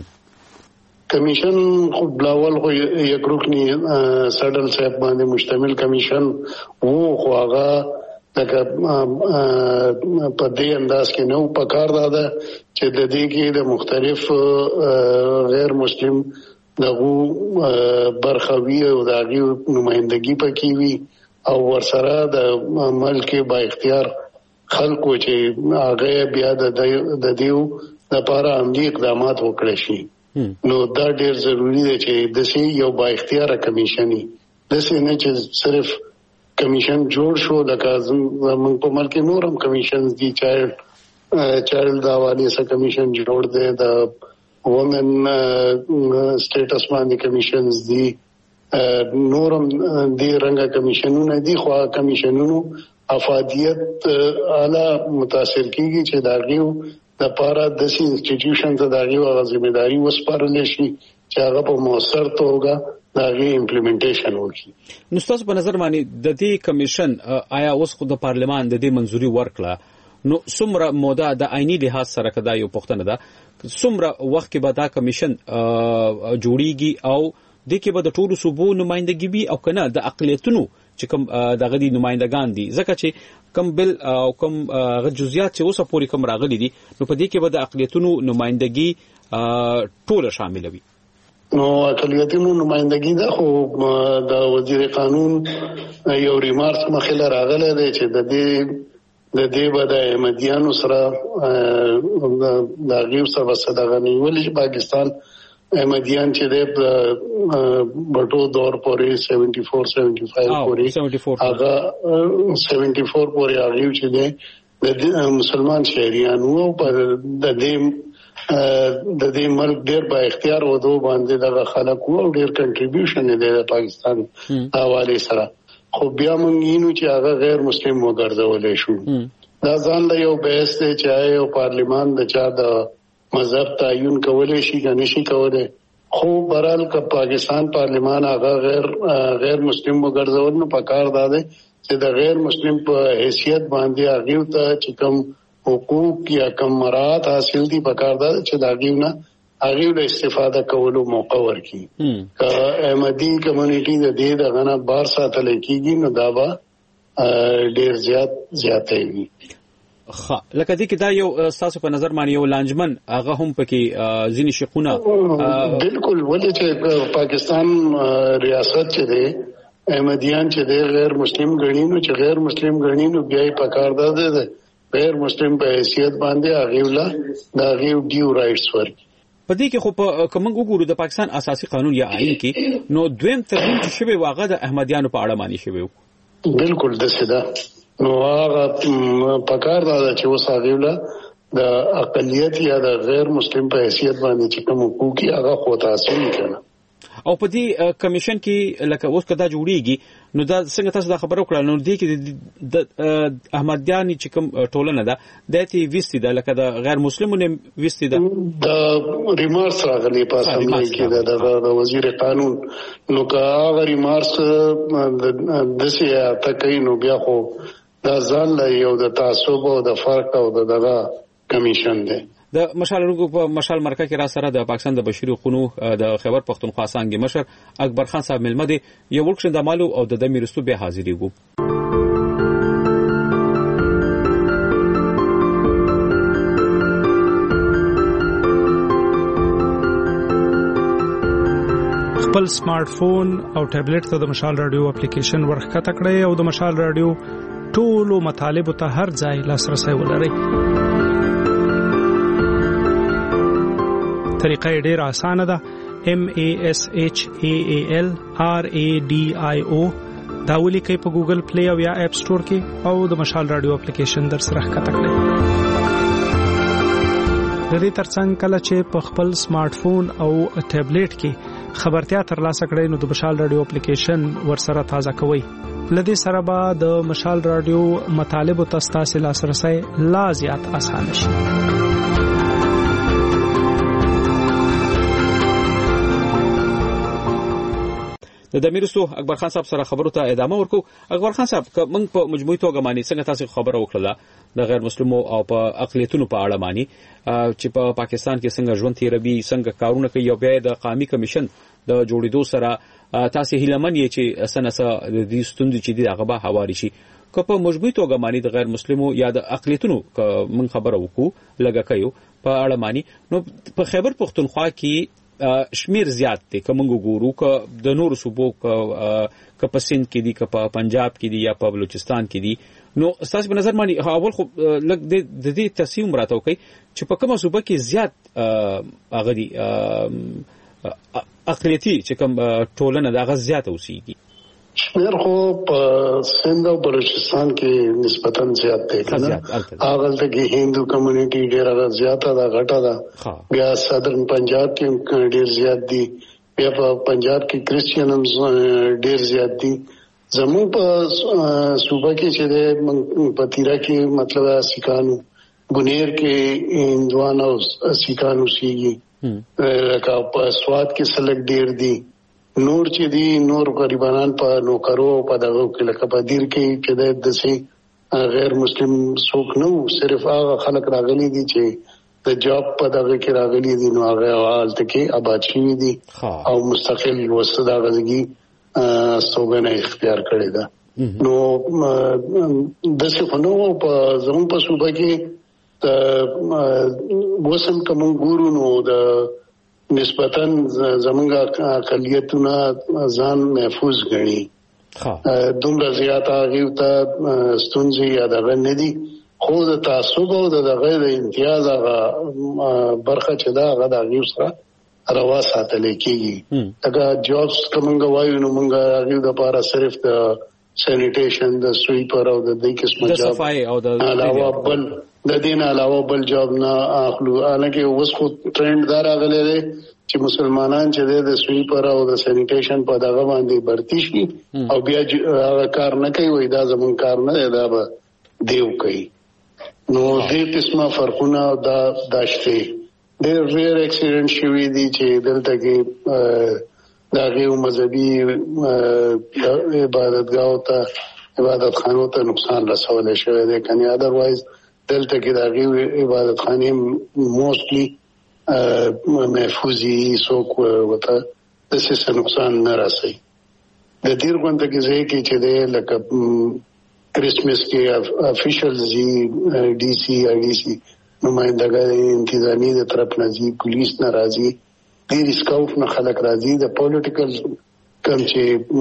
خو بلاول خو یک رکنی سډل صاحب باندې مشتمل کمیشن وو خو هغه لکه په دې انداز کې نو پکار داده چې د دې کې د مختلف غیر مسلم دغه برخوي او دغه نمائندګي پکې وي او ورسره د ملک با اختیار خلکو چې هغه بیا د دیو لپاره عملي اقدامات وکړي شي نو دا ډېر ضروری دی چې د سي یو با اختیار کمیشني د سي نه چې صرف کمیشن جوړ شو لکه زموږ په ملک نورم کمیشن دي چایلډ دا والی سره کمیشن جوړ دی د وومن سټیټس باندې کمیشنز دي نورم دي رنګه کمیشنونه دي خو کمیشنونو افادیت اعلی متاثر کیږي چې داغیو د پاره د سي انسټیټیوشن ته داغیو ځمېداري وسپارل شي چې هغه په موثر توګه داغي امپلیمنټیشن وکړي. نو تاسو په نظر باندې د دې کمیشن آیا اوس خو د پارلمان د دې منځوري ورکړه نو څومره موده د عیني لحاظ سره کدا یو پښتنه ده څومره وخت کې به دا کمیشن جوړیږي او د کې به د ټولو صوبو نمائندګي وي او کنه د اقلیتونو چې کوم دغه دي نمائندگان دي ځکه چې کوم بل او کوم جزئیات چې اوسه پوری کوم راغلي دي نو په دې کې به د اقلیتونو نمائندګي ټول شامل وي. نو اقلیتونو نمائندګي ده خو د وزیر قانون یو ریمارک مخاله راغله دی چې د دې به د احمدیانو سره د غیو سره صداغه نیول شي. پاکستان احمدیان چې د بټو دور پورې 74 75 پورې هغه 74 پورې هغه چې د مسلمان شهريانو په د دې ملک ډېر با اختیار ودو باندې دغه خلک وو ډېر کنټریبیوشن دی د پاکستان حواله سره خو بیا مونږ یینو چې هغه غیر مسلم وګرځول شو. دا ځان له یو بحث ته چې یو پارلیمان د چا د مذهب تعین کولای شي یا نشي کولای خو برال ک پاکستان پارلیمان هغه غیر مسلم وګرځول نو پکار داده چې د غیر مسلم په حیثیت باندې هغه ته چې کوم حقوق یا کوم مراد حاصل دي پکار داده چې داګیونه هغه له استفاده کولو موقع ورکړي. که احمدي کمیونټي د دې دغه نه بار ساتل کېږي نو دا به ډېر زیاتې وي. لکه دې کې دا یو تاسو په نظر باندې یو لانجمن هغه هم پکې ځینې شقونه بالکل ولې چې پاکستان ریاست چې دی احمدیان چې دی غیر مسلم غړي نو چې غیر مسلم غړي نو بیا یې پکار ده غیر مسلم په حیثیت باندې هغه ولا دا غیو ډیو رائټس ورکړي. په دې کې خو په کومنګ وګورو د پاکستان اساسي قانون یا آئین کې نو دویم ترمیم چې شوی واغه د احمدیانو په اړه باندې شوی بالکل د سیده نو هغه پکار دا چې وساغیوله د اقلیت یا د غیر مسلم په حیثیت باندې چې کوم حقوق هغه خو تاسو نه کړه او په دې کمیشن کې لکه اوس کدا جوړیږي نو دا څنګه تاسو دا خبرو کړل نو دې کې د احمدیان چې کوم ټولنه ده د تی وستي ده لکه د غیر مسلمانو وستي ده د ریمارس راغلي په اسمبلی کې د وزیر قانون نو کا ریمارس د سیا تکینو بیا خو دا ځان له یو د تعصب او د فرق او دغه کمیشن ده. د مشال رنګو په مشال مرکه کې را سره د پاکستان د بشري حقوقو د خیبر پختونخوا څنګه مشر اکبر خان صاحب ملمه دي یو ورکشن د مالو او د دمیرستو به حاضرېګو. خپل سمارټ فون او ټابلیټ ته د مشال رادیو اپلیکیشن ورخکته کړئ او د مشال رادیو ټولو مطالب ته هر ځای لاسرسي ولرئ. طریقه ډیر اسانه ده. MASHAAL RADIO دا ولیکئ په ګوګل پلی او یا اپ سٹور کې او د مشال رادیو اپلیکیشن در سره ښکته کړئ. د دې ترڅنګ کله چې په خپل سمارټ فون او ټابلیټ کې خبرتیا ترلاسه کړئ نو د مشال رادیو اپلیکیشن ورسره تازه کوئ. لدې سره به د مشال رادیو مطالب او تاسو لاسرسي لا زیات آسان شي. د دمیرسو اکبر خان صاحب سره خبرو ته ادامه ورکو. اکبر خان صاحب موږ په مجموعي توګه باندې څنګه تاسو خبره وکړه د غیر مسلمو او په اقلیتونو په اړه باندې چې په پاکستان کې څنګه ژوند تیروي څنګه کارونه کوي او بیا د قومي کمیشن د جوړېدو سره تاسو هیلمن یې چې سنسه د دې ستوندې چې د هغه حواري شي که په مجموعي توګه باندې د غیر مسلمو یا د اقلیتونو موږ خبره وکړو لګا کوي په اړه باندې نو په خیبر پختونخوا کې شمیر زیات دي کوم ګورو ک د نور صوبو ک پسند کې دي ک په پنجاب کې دي یا په بلوچستان کې دي نو تاسو په نظر باندې اول خو لګ د دې تقسیم راته کوي چې په کومه صوبه کې زیات هغه دي اقلیتی چې کوم ټولنه دغه زیات اوسېږي. شمیر خو په سند او بلوچستان کې نسبتاً زیات دی کنه. هغه ته هندو کمیونټي ډیره زیاته ده غټه ده. بیا صدرن پنجاب کې ډیر زیات دي. بیا په پنجاب کې کرسچیانز ډیر زیات دي. زموږ په صوبه کې چې په تیرا کې مطلب سیکانو بنیر کې هندوان او سیکانو سیږي. لکه په سواد کې سلک ډیر دي. نور چې دي نور غریبانان په نوکرو په دغه کې لکه په دیر کې چې د سي غیر مسلم څوک نو صرف هغه خلک راغلي دي چې د جاب په دغه کې راغلي دي نو هغه حالت کې آباد شي دي او مستقل وسدا غزګي سوګنه اختیار کړی دا نو د څه خنو په زموږ په صوبه کې وسم کوم ګورو نو د نسبتاً زمونږ اقلیتونه ځان محفوظ غني. دومره زیاته هغه ته ستونزې یادغه نه دي خو د تعصب او د غیر امتیاز هغه برخه چې دا هغه د غیر سره روا ساتل کېږي. دا جابس کومنګ وایو نو موږ هغه د لپاره صرف د سینیټیشن د سویپر او د دې قسمه جاب علاوه بل د دین علاوه بل جاب نه اخلو. الکه اوس خو ټرند دار غلې دي چې مسلمانان چې د سویپر او د سینیټیشن په دغه باندې برتی شي او بیا کار نه کوي وای دا زمون کار نه دا به دیو کوي. نو دې قسمه فرقونه دا داشته ډېر ریئر اکسیډنټ شوی دي چې دلته کې دا غو مذهبي عبادتګاو ته عبادت خانو ته نقصان رسول شوی دی کني اذروایز دلته کې دا غو عبادت خانه موستلی محفوظي سوق وته د څه نقصان نه راسي. د دیر غونډه کې ځای کې چې د لکه کرسمس کې افیشلز ډي سي نمائندګان انتظامی د طرف نه دي پولیس ناراضي دي سکاوټ نه خلک راځي د پولیټیکل کم چې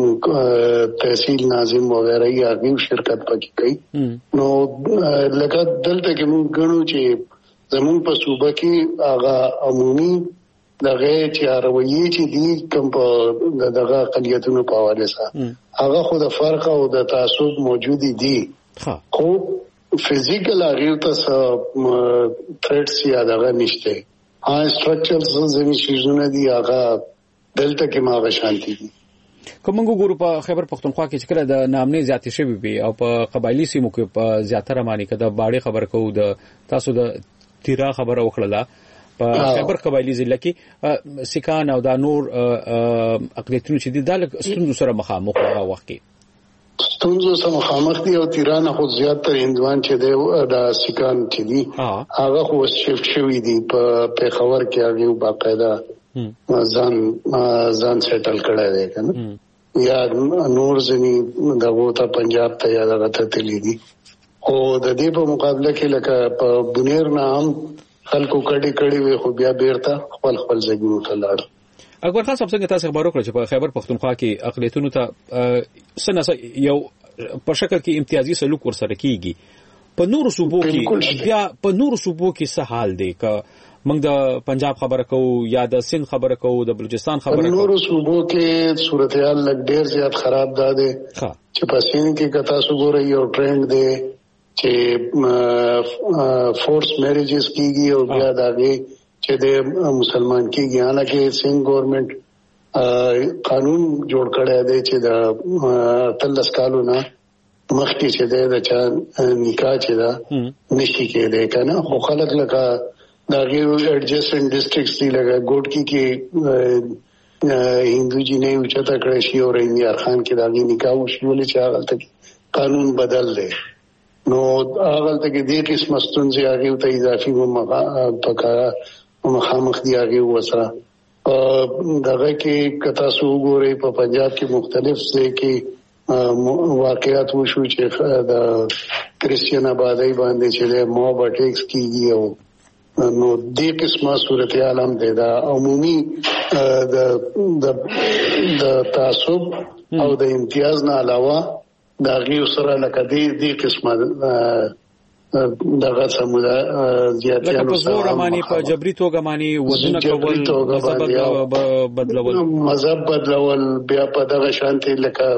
تحصیل ناظم وغیرہ یې هغه شرکت پکې کوي. نو لکه دلته کې موږ غنو چې زمون په صوبه کې هغه عمومي دغه چې اروي چې دي کوم په دغه اقلیتونو په حواله سره هغه خو د فرق او د تعصب موجود دي خو فزیکل هغه ته تھریټس یا دغه نشته. سټرکچرز زمي شیزونه دي هغه دلته کې ماغه شانتي دي. کومنګو ګورو په خیبر پختونخوا کې چې کله د نامنې زیاتې شوی وي او په قبایلی سیمو کې په زیاتره معنی کده باړې خبر کوو د تاسو د تیرا خبره وکړه په خیبر قبایلی ضلع کې سکان او د نور اقلیتونو چې د ستونزو سره مخامخ وخت کې ستونزو سره مخامخ دي او تیران خو زیاتره هندوان چې د سکان چې دي هغه خو شفت شوی دي په پیښور کې هغه باقاعده ځان سیټل کړی دی کنه یا نور ځنی دغه ته پنجاب ته یا دغه ته تللی دي او د دې په مقابله کې لکه په بنیر نام خلکو کډي وي خو بیا بیرته خپل ځګونو ته لاړ. اکبر خان صاحب څنګه تاسو خبر وکړه چې په خیبر پختونخوا کې اقلیتونو ته سناسه یو په شکل کې امتیازي سلوک ورسره کیږي په نورو صوبو کې بیا په نورو صوبو کې څه حال دی که موږ د پنجاب خبره کوو یا د سند خبره کوو د بلوچستان خبره کوو نورو صوبو کې صورتحال لږ ډیر زیات خراب ده چې په سند کې کتا سو ګورې یو ټرند دی چې فورس میریجز کیږي او بیا داږي چې د مسلمان کیږي حالکه سند ګورنمنت قانون جوړ کړی دی چې د 13 کالو نه مخکې چې د چا نکاح چې دا نشي کېدی کنه خو خلک لکه داږي ایڈجسټمنټ ډیسټریکټس دی لکه ګوټکی کې هندو جی نه اوچته کړی شي او رینیار خان کې داږي نکاح وشي ولې چې هغه تک قانون بدل دی نو هغه تک دې قسم ستونزې هغه ته اضافي مخامخ دی هغه وسره دغه کې کتا سو ګورې په پنجاب کې مختلف ځای کې واقعات وشو چې د کریسچین آبادی باندې چې موب اٹیکس کیږي او نو دې قسمه صورتحال هم ده دا عمومي د تعصب او د امتیاز نه علاوه دا غي سره لکه دې قسمه دغه سمودا زیاتیانو په زور باندې په جبري توګه باندې ودونه کول مذهب بدلول بیا په دغه شانتي لکه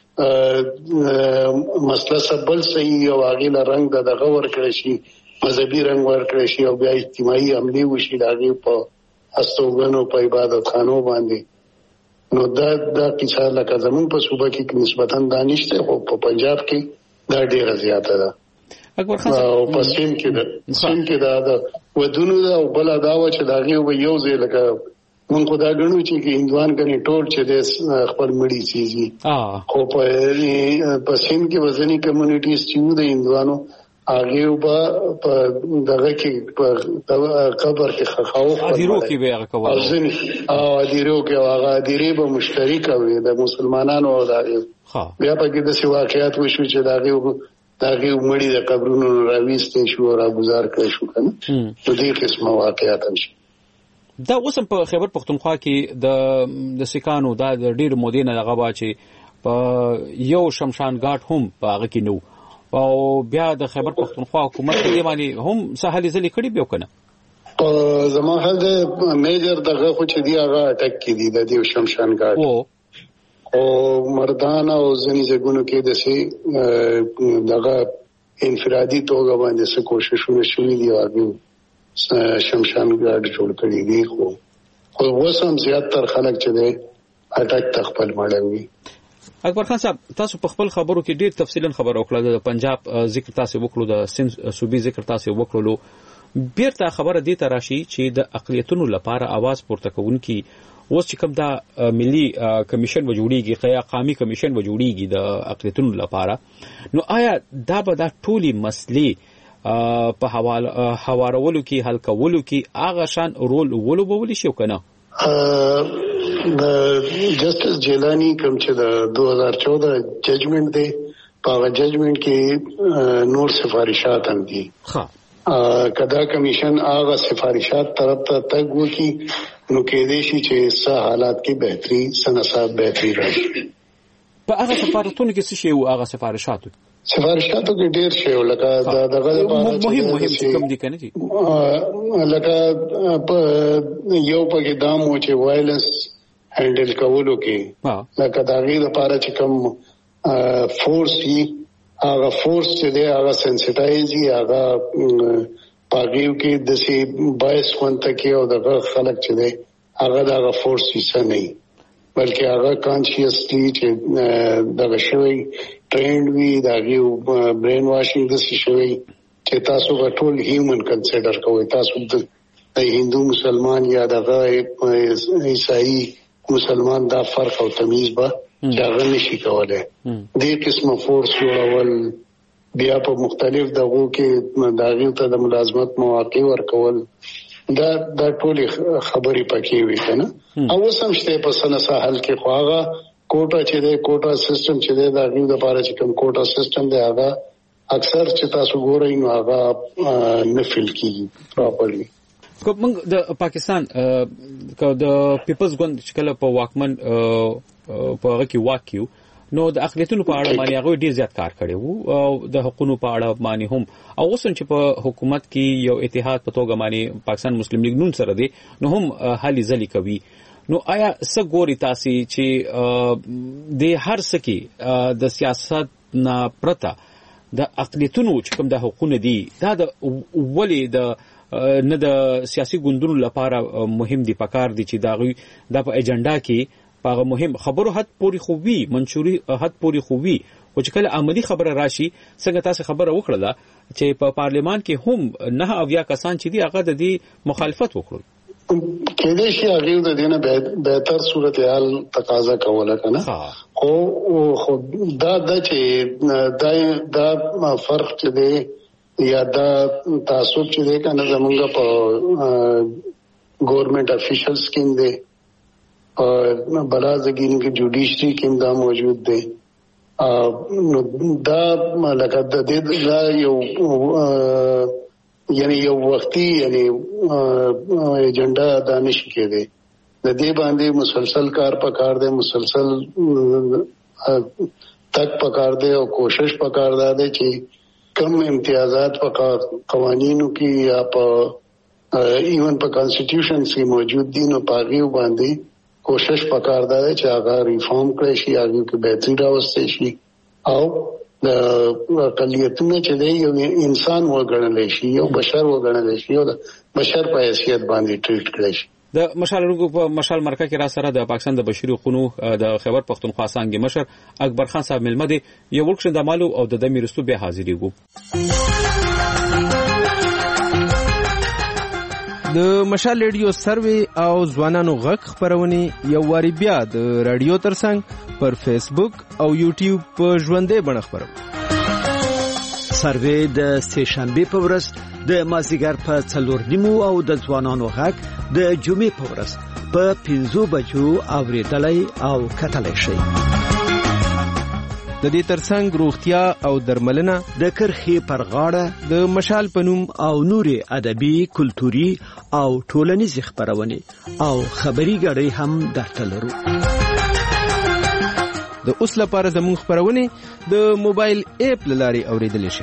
مسله سبل صحیح او هغه له رنگ دغه ورکړی شي مذهبي رنگ ورکړی شي او بیا اجتماعي عملي وشي دغه په استوګنو په عبادت خانو باندې نو دا کیسه لکه زمون په صوبه کې نسبتاً دانشته او په پنجاب کې دا ډیره زیاته ده اکبر خان او په سیم کې دا ودونو دا او بل دا و چې داغه یو ځای لکه مونږ خدا غنو چې هندوان کني ټول چې د خپل مړی سيزي خو په سیم کې وزنی کمیونټیز چې د هندوانو هغه په دغه کې په قبر کې خخاو ادیرو کې به هغه کول ادیرو کې هغه ادیری به مشترک وي د مسلمانانو او دغه بیا په کې د سی واقعیت وشو چې دغه مړی د قبرونو راويسته شو او راګزار کړی شو کنه په دې قسمه واقعیت هم شي دا اوسم په خیبر پختونخوا کې د سکانو دا ډیر مودینه لغه چې په یو شمشان ګاټ هم هغه کې نو او بیا د خیبر پختونخوا حکومت دې باندې هم سهالي ځلې کړي به وکنه زما حال د میجر دغه خو چې دی هغه اٹیک کې دی د دې شمشان ګاټ او مردان او ځنی ځګونو کې د سي دغه انفرادي توګه باندې څه کوششونه شوې دي هغه شمشان ګاډ جوړ کړی دی خو وسم زیاتره خلک چې دی اٹیک تخپل مړوي اکبر خان صاحب تاسو په خپل خبرو کې ډیر تفصیلا خبر وکړه د پنجاب ذکر تاسو وکړو د سند صوبې ذکر تاسو وکړو بیرته خبره دي تراشي چې د اقلیتونو لپاره आवाज پورته کوونکی اوس چې کوم دا ملي کمیشن وجوړیږي قیا قومي کمیشن وجوړیږي د اقلیتونو لپاره نو آیا دا به دا ټولي مسلې په حوالولو کې حل کولو کې هغه شان رول ولوبول شي کنه د جسټس جیلانی کوم چې د 2014 ججمنټ دی په ججمنټ کې نور سفارشات هم دي کدا کمیشن هغه سفارشات طرف ته تګ وکي نو کې دې شي چې څه حالات کې بهتري سناسات بهتري راشي په هغه سفارتونو کې څه شی او هغه سفارشاتو کې ډیر شی لکه دغه مهم کوم دي کنه جی لکه یو په دام او چې وایلنس هندل کولو کې لکه داغي لپاره چې کوم فورس هغه فورس چې دی هغه سنسټایزي هغه پاګیو کې د سي 22 غنټه کې او دغه خلک چې دی هغه دغه فورس هیڅ نه بلکې هغه کانشیسلی چې دغه شوی ټرینډ وی دغه برین واشینګ د شوی چې تاسو ټول هیومن کنسیډر کوئ تاسو د هندو مسلمان یا دغه عیسائی مسلمان دا فرق او تمیز به چې هغه نشي کولای دې قسمه فورس جوړول بیا په مختلف دغو کې داغي ته د ملازمت مواقع ورکول دا ټول خبرې پکې وي کنه او سمشته په سن ساحل کې خواغه کوټا چې دی کوټا سیستم چې دی داغي د لپاره چې کوم کوټا سیستم دی هغه اکثر چې تاسو ګورئ نو هغه نه فیل کیږي پراپرلی کوم د پاکستان د پیپلز ګوند چې کله په واکمن په هغه کې واکیو نو د اقلیتونو په اړه باندې هغه ډیر زیات کار کړی وو او د حقوقو په اړه باندې هم او اوس چې په حکومت کې یو اتحاد په توګه باندې پاکستان مسلم لیگ نون سره دی نو هم هلي ځلي کوي. نو آیا څه ګوري تاسو چې د هر څه کې د سیاست نه پرته د اقلیتونو چې کوم د حقوقو دي دا د ولې د نه د سیاسي ګوندونو لپاره مهم دي پکار دي چې دا په ایجنډا کې په مهم خبرو حد پوری خوبي منشوري حد پوری خوبي او چې کله عملی خبره راشي څنګه تاسو خبره وکړه چې په پارلیمان کې هم نه اویا کسان چې دي هغه د دې مخالفت وکړل کله شي هغه د دینه بهتر صورتحال تقاضا کوله کنه خو دا چې دا فرق چې دی یا دا تعصب چې دی کنه زمونږ په ګورنمنت افیشلز کې دی او بلازګین کې جوډیشري کې دا موجود دی نو دا لکه د دې دا یو یعنی یو وختي یعنی ایجنډا دانش کې دی د دې باندې مسلسل کار پکار دی مسلسل تک پکار دی او کوشش پکار دی چې کم امتیازات په قوانینو کې یا په ایون په کانسټیټیوشن کې موجود دي نو پاغیو باندې کوشش پکار دی چې هغه ریفارم کړي شي هغه کې بهتري راوستي شي او د اقلیتونو چې دی یو انسان وګڼل شي یو بشر وګڼل شي او د بشر په حیثیت باندې ټریټ کړي شي. د مشال ورګو په مشال مرکه کې را سره د پاکستان د بشري حقوقو د خیبر پختونخوا څنګه مشر اکبر خان صاحب ملمه دي یو ورکشن د مالو او د دمیرستو به حاضرېږي. د مشال ریډیو سروي او ځوانانو غږ خبرونه یو واری بیا د رادیو ترڅنګ پر فیسبوک او یوټیوب په ژوندې بڼه خبرونه سروي د سهشنبه په ورځ د مازیګر په 4:30 او د ځوانانو غږ د جمعې په ورځ په 5 بجو اوریدلای او کتلای شي. د دې ترڅنګ روغتیا او درملنه د کرخي پر غاړه د مشال پنوم او نوري ادبي کلتوري او ټولنیز خبرونه او خبري غړي هم درته لرو. د اوس لپاره زموږ خبرونه د موبایل اپ لاري اوریدل شي.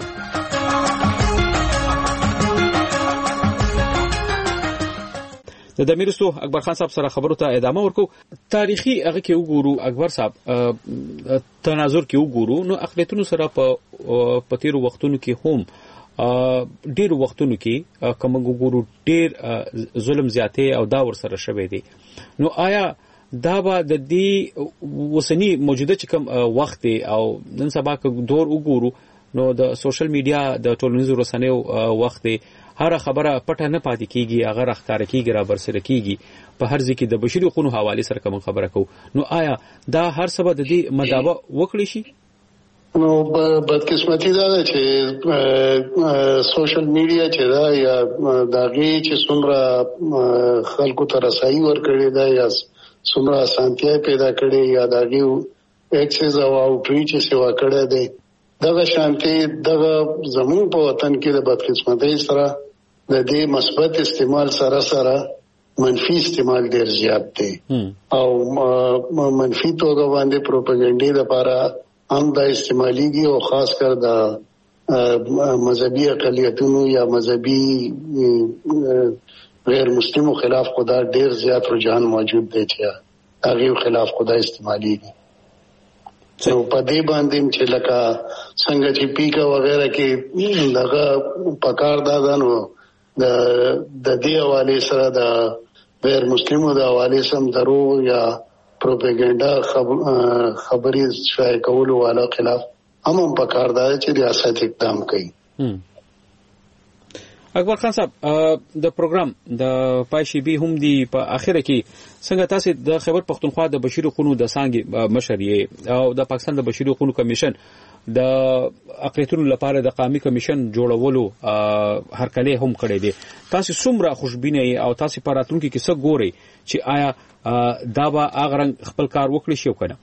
د دمیرستو اکبر خان صاحب سره خبرو ته ادامه ورکو. تاریخي هغه کې وګورو اکبر صاحب تناظر کې وګورو نو اقلیتونو سره په تیر وختونو کې هم ډیر وختونو کې کوم وګورو ډیر ظلم زیاتې او دا ور سره شوي دي. نو آیا دا به د دې وسنی موجوده چې کوم وخت او نن سبا کې دور وګورو نو د سوشل میډیا د ټولنیزو رسنیو وخت هر خبره پټه نه پاتې کیږي هغه راخاره کیږي را برسره کیږي په هر ځکه د بشري حقوقو حواله سره کوم خبره کو نو آیا دا هر سبب د دې مداوا وکړي شي؟ نو بدقسمتي دا چې سوشل میډیا چې دا یا داغي چې څومره خلکو ته رسایي ورکړي دا یا څومره اسانتیا پیدا کړي یا داغي ایکسس او اوټریچ سیوا کړي دي دغه شانتي دغه زمون په وطن کې د بدقسمتۍ سره د دې مثبت استعمال سره سره منفي استعمال ډیر زیات دی او منفي توګه باندې پروپاګاندا لپاره هم دا استعماليږي او خاص کر د مذهبي اقلیتونو یا مذهبي غیر مسلمو خلاف خدا ډیر زیات رجحان موجود دی چې هغه خلاف خدا استعماليږي. نو په دې باندې چې لکه څنګه چې پیکا وغیرہ کې دغه پکار دادانو د دې حواله سره د غیر مسلمو د حواله سم درو یا پروپاګاندا خبري شایع کولو والا خلاف هم پکار داد چې ریاست اقدام کوي. اکبر خان صاحب د پروګرام د پایشي هم دی په اخره کې څنګه تاسو د خیبر پختونخوا د بشري حقوقو د څنګه مشر او د پاکستان د بشري حقوقو کمیشن د اقلیتونو لپاره د قومي کمیشن جوړولو هرکلی هم کړی دی. تاسو څومره خوشبینه او تاسو په راتلونکي کې څه ګوري چې آیا دا به اغرنګ خپل کار وکړي شي کنه؟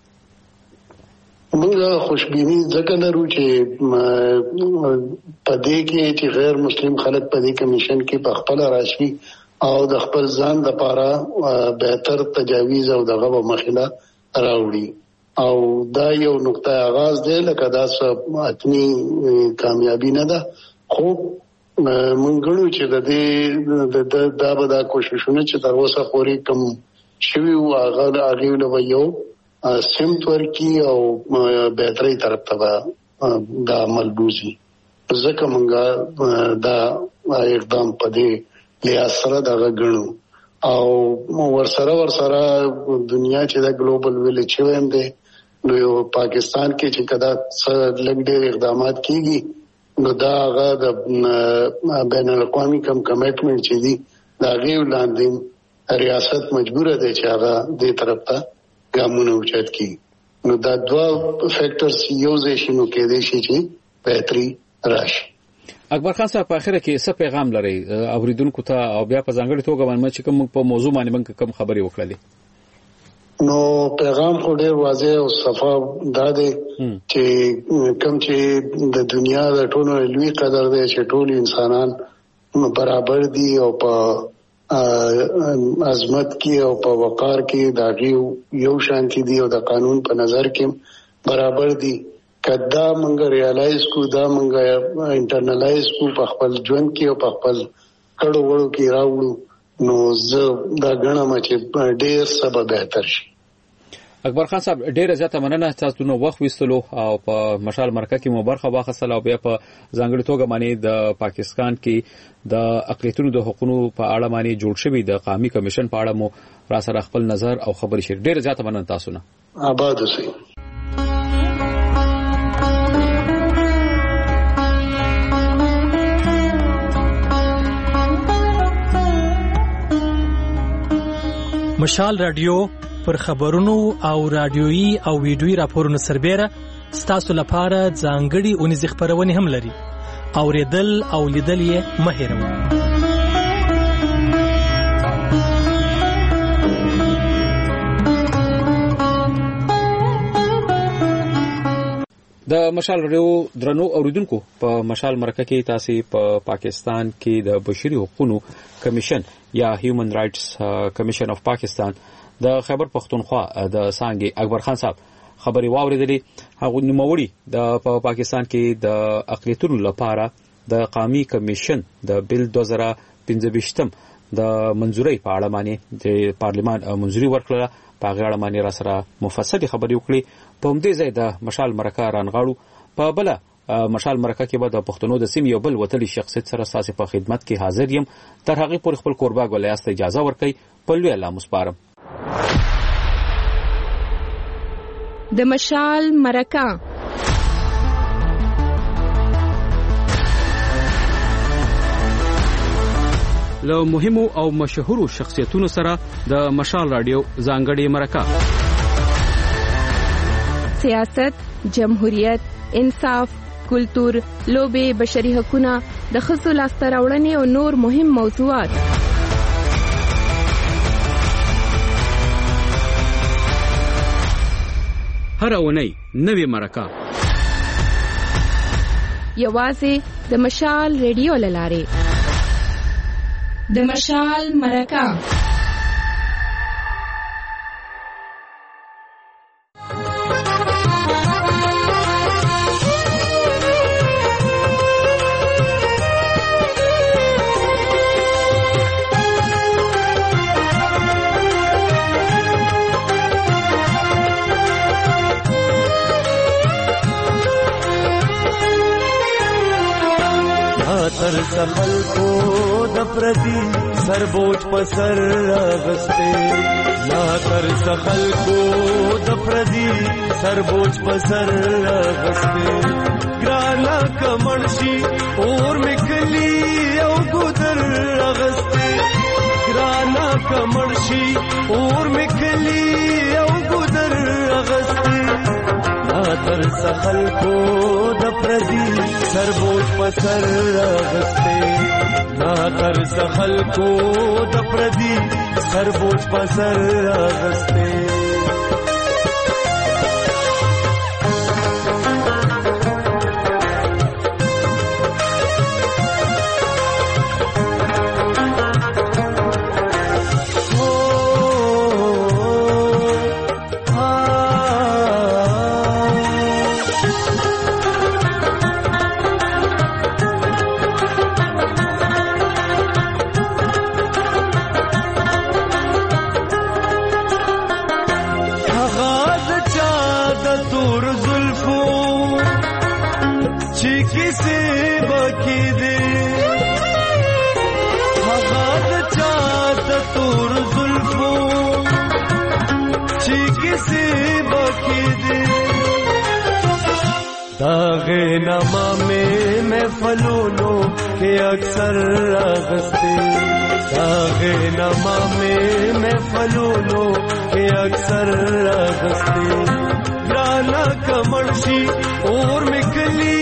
موږ خوشبینی ځکه لرو چې پدې کې چې غیر مسلم خلک پدې کمیشن کې په خپل راشي او د خپل ځان لپاره بهتر تجاویز او دغه مخله راوړي او دا یو نقطه آغاز دی لکه دا څه اتمی کامیابی نه ده خو منګړو چې د دې دا کوششونه چې تر اوسه پورې کم شوی او هغه له یو سمت ورکی او بهتري طرف ته دا عمل بوزي ځکه مونږه دا اقدام پدې لحاظ سره دا غنو او ورسره دنیا چې دا ګلوبل ویلج ویم دی نو پاکستان کې چې کدا لږ ډېر اقدامات کیږي نو دا هغه د بین الاقوامي کمټمنټ چې دی دا غیو لاندې ریاست مجبور دی چې هغه دې طرف ته ګامونه اوچت کی نو دا دوا فیکټرز یو ځای شنو کې دي چې بهتري راشي. اکبر خان صاحب په اخره کې څه پیغام لري اوریدونکو ته او بیا په ځانګړي توګه باندې چې کوم په موضوع باندې موږ کوم خبري وکړلې؟ نو پیغام خو ډیر واضح او صفا دا دی چې کوم چې د دنیا د ټولو لوی قدر دی چې ټول انسانان برابر دي او په عظمت کې او په وقار کې دا یو شانتي دي او د قانون په نظر کې برابر دي. کدا مونږ ریالایز کو دا مونږ انټرنلایز کو په خپل ژوند کې او په خپل کړو وړو کې راوړو نو زه دا غنم چې ډېر سبب بهتر شي. اکبر خان صاحب ډېر زیاته مننه تاسو نو وخت وستلو او په مشال مرکه کې مو برخه واخیستله او بیا په ځانګړي توګه باندې د پاکستان کې د اقلیتونو د حقوقو په اړه باندې جوړ شوی د قومي کمیشن په اړه مو را سره خپل نظر او خبري شریک. ډېر زیاته مننه تاسو نه. آباد اوسئ. مشال رادیو پر خبرونو او رادیويي او ویډیويي راپورونو سربېره ستاسو لپاره ځانګړي اونیز خبرونه هم لري. اوریدل او لیدل یې مه هېروئ. د مشال رادیو درنو اوریدونکو په مشال مرکه کې تاسو په پاکستان کې د بشري حقوقو کمیشن یا هیومن رائټس کمیشن اف پاکستان د خیبر پختونخوا د سانګي اکبر خان صاحب خبري واوریدلې. هغه نوموړي د پاکستان کې د اقلیتونو لپاره د قومي کمیشن د بل 2015 د منځوري په اړه باندې د پارلیمان منځوري ورکړه. په غاړه باندې را سره مفصل خبري وکړي. په همدې ځای د مشال مرکه رانغاړو په بل مشال مرکه کې به د پښتنو د سیمې یو بل وتلی شخصیت سره ساسي په خدمت کې حاضر یم. تر هغه پورې خپل قربا ګولیاست اجازه ورکړي. په لوی الله مسپارم. د مشال مرکه له مهمو او مشهورو شخصیتونو سره د مشال رادیو ځانګړي مرکه. سیاست، جمهوریت، انصاف، کلتور، لوبې، بشري حقوقونه، د ښځو لاسته راوړنې او نور مهم موضوعات. هر اونۍ نوې مرکه یوازې د مشال ریډیو له لارې. د مشال مرکه خلکو د پردي سربوج په سر غسته لا تر خلکو د پردي سربوج په سر غسته ګرانا کمنشي اور مکلی او ګدر غسته ګرانا کمنشي اور مکلی او ګدر غسته تر خلکو د پردي سربوج په سر غسته نا تر خلکو د پردي سربوج په سر غسته. داغه نما میں محفلونو کې اکثر راغسته داغه نما میں محفلونو کې اکثر راغسته رانا کمرشي اور مکلی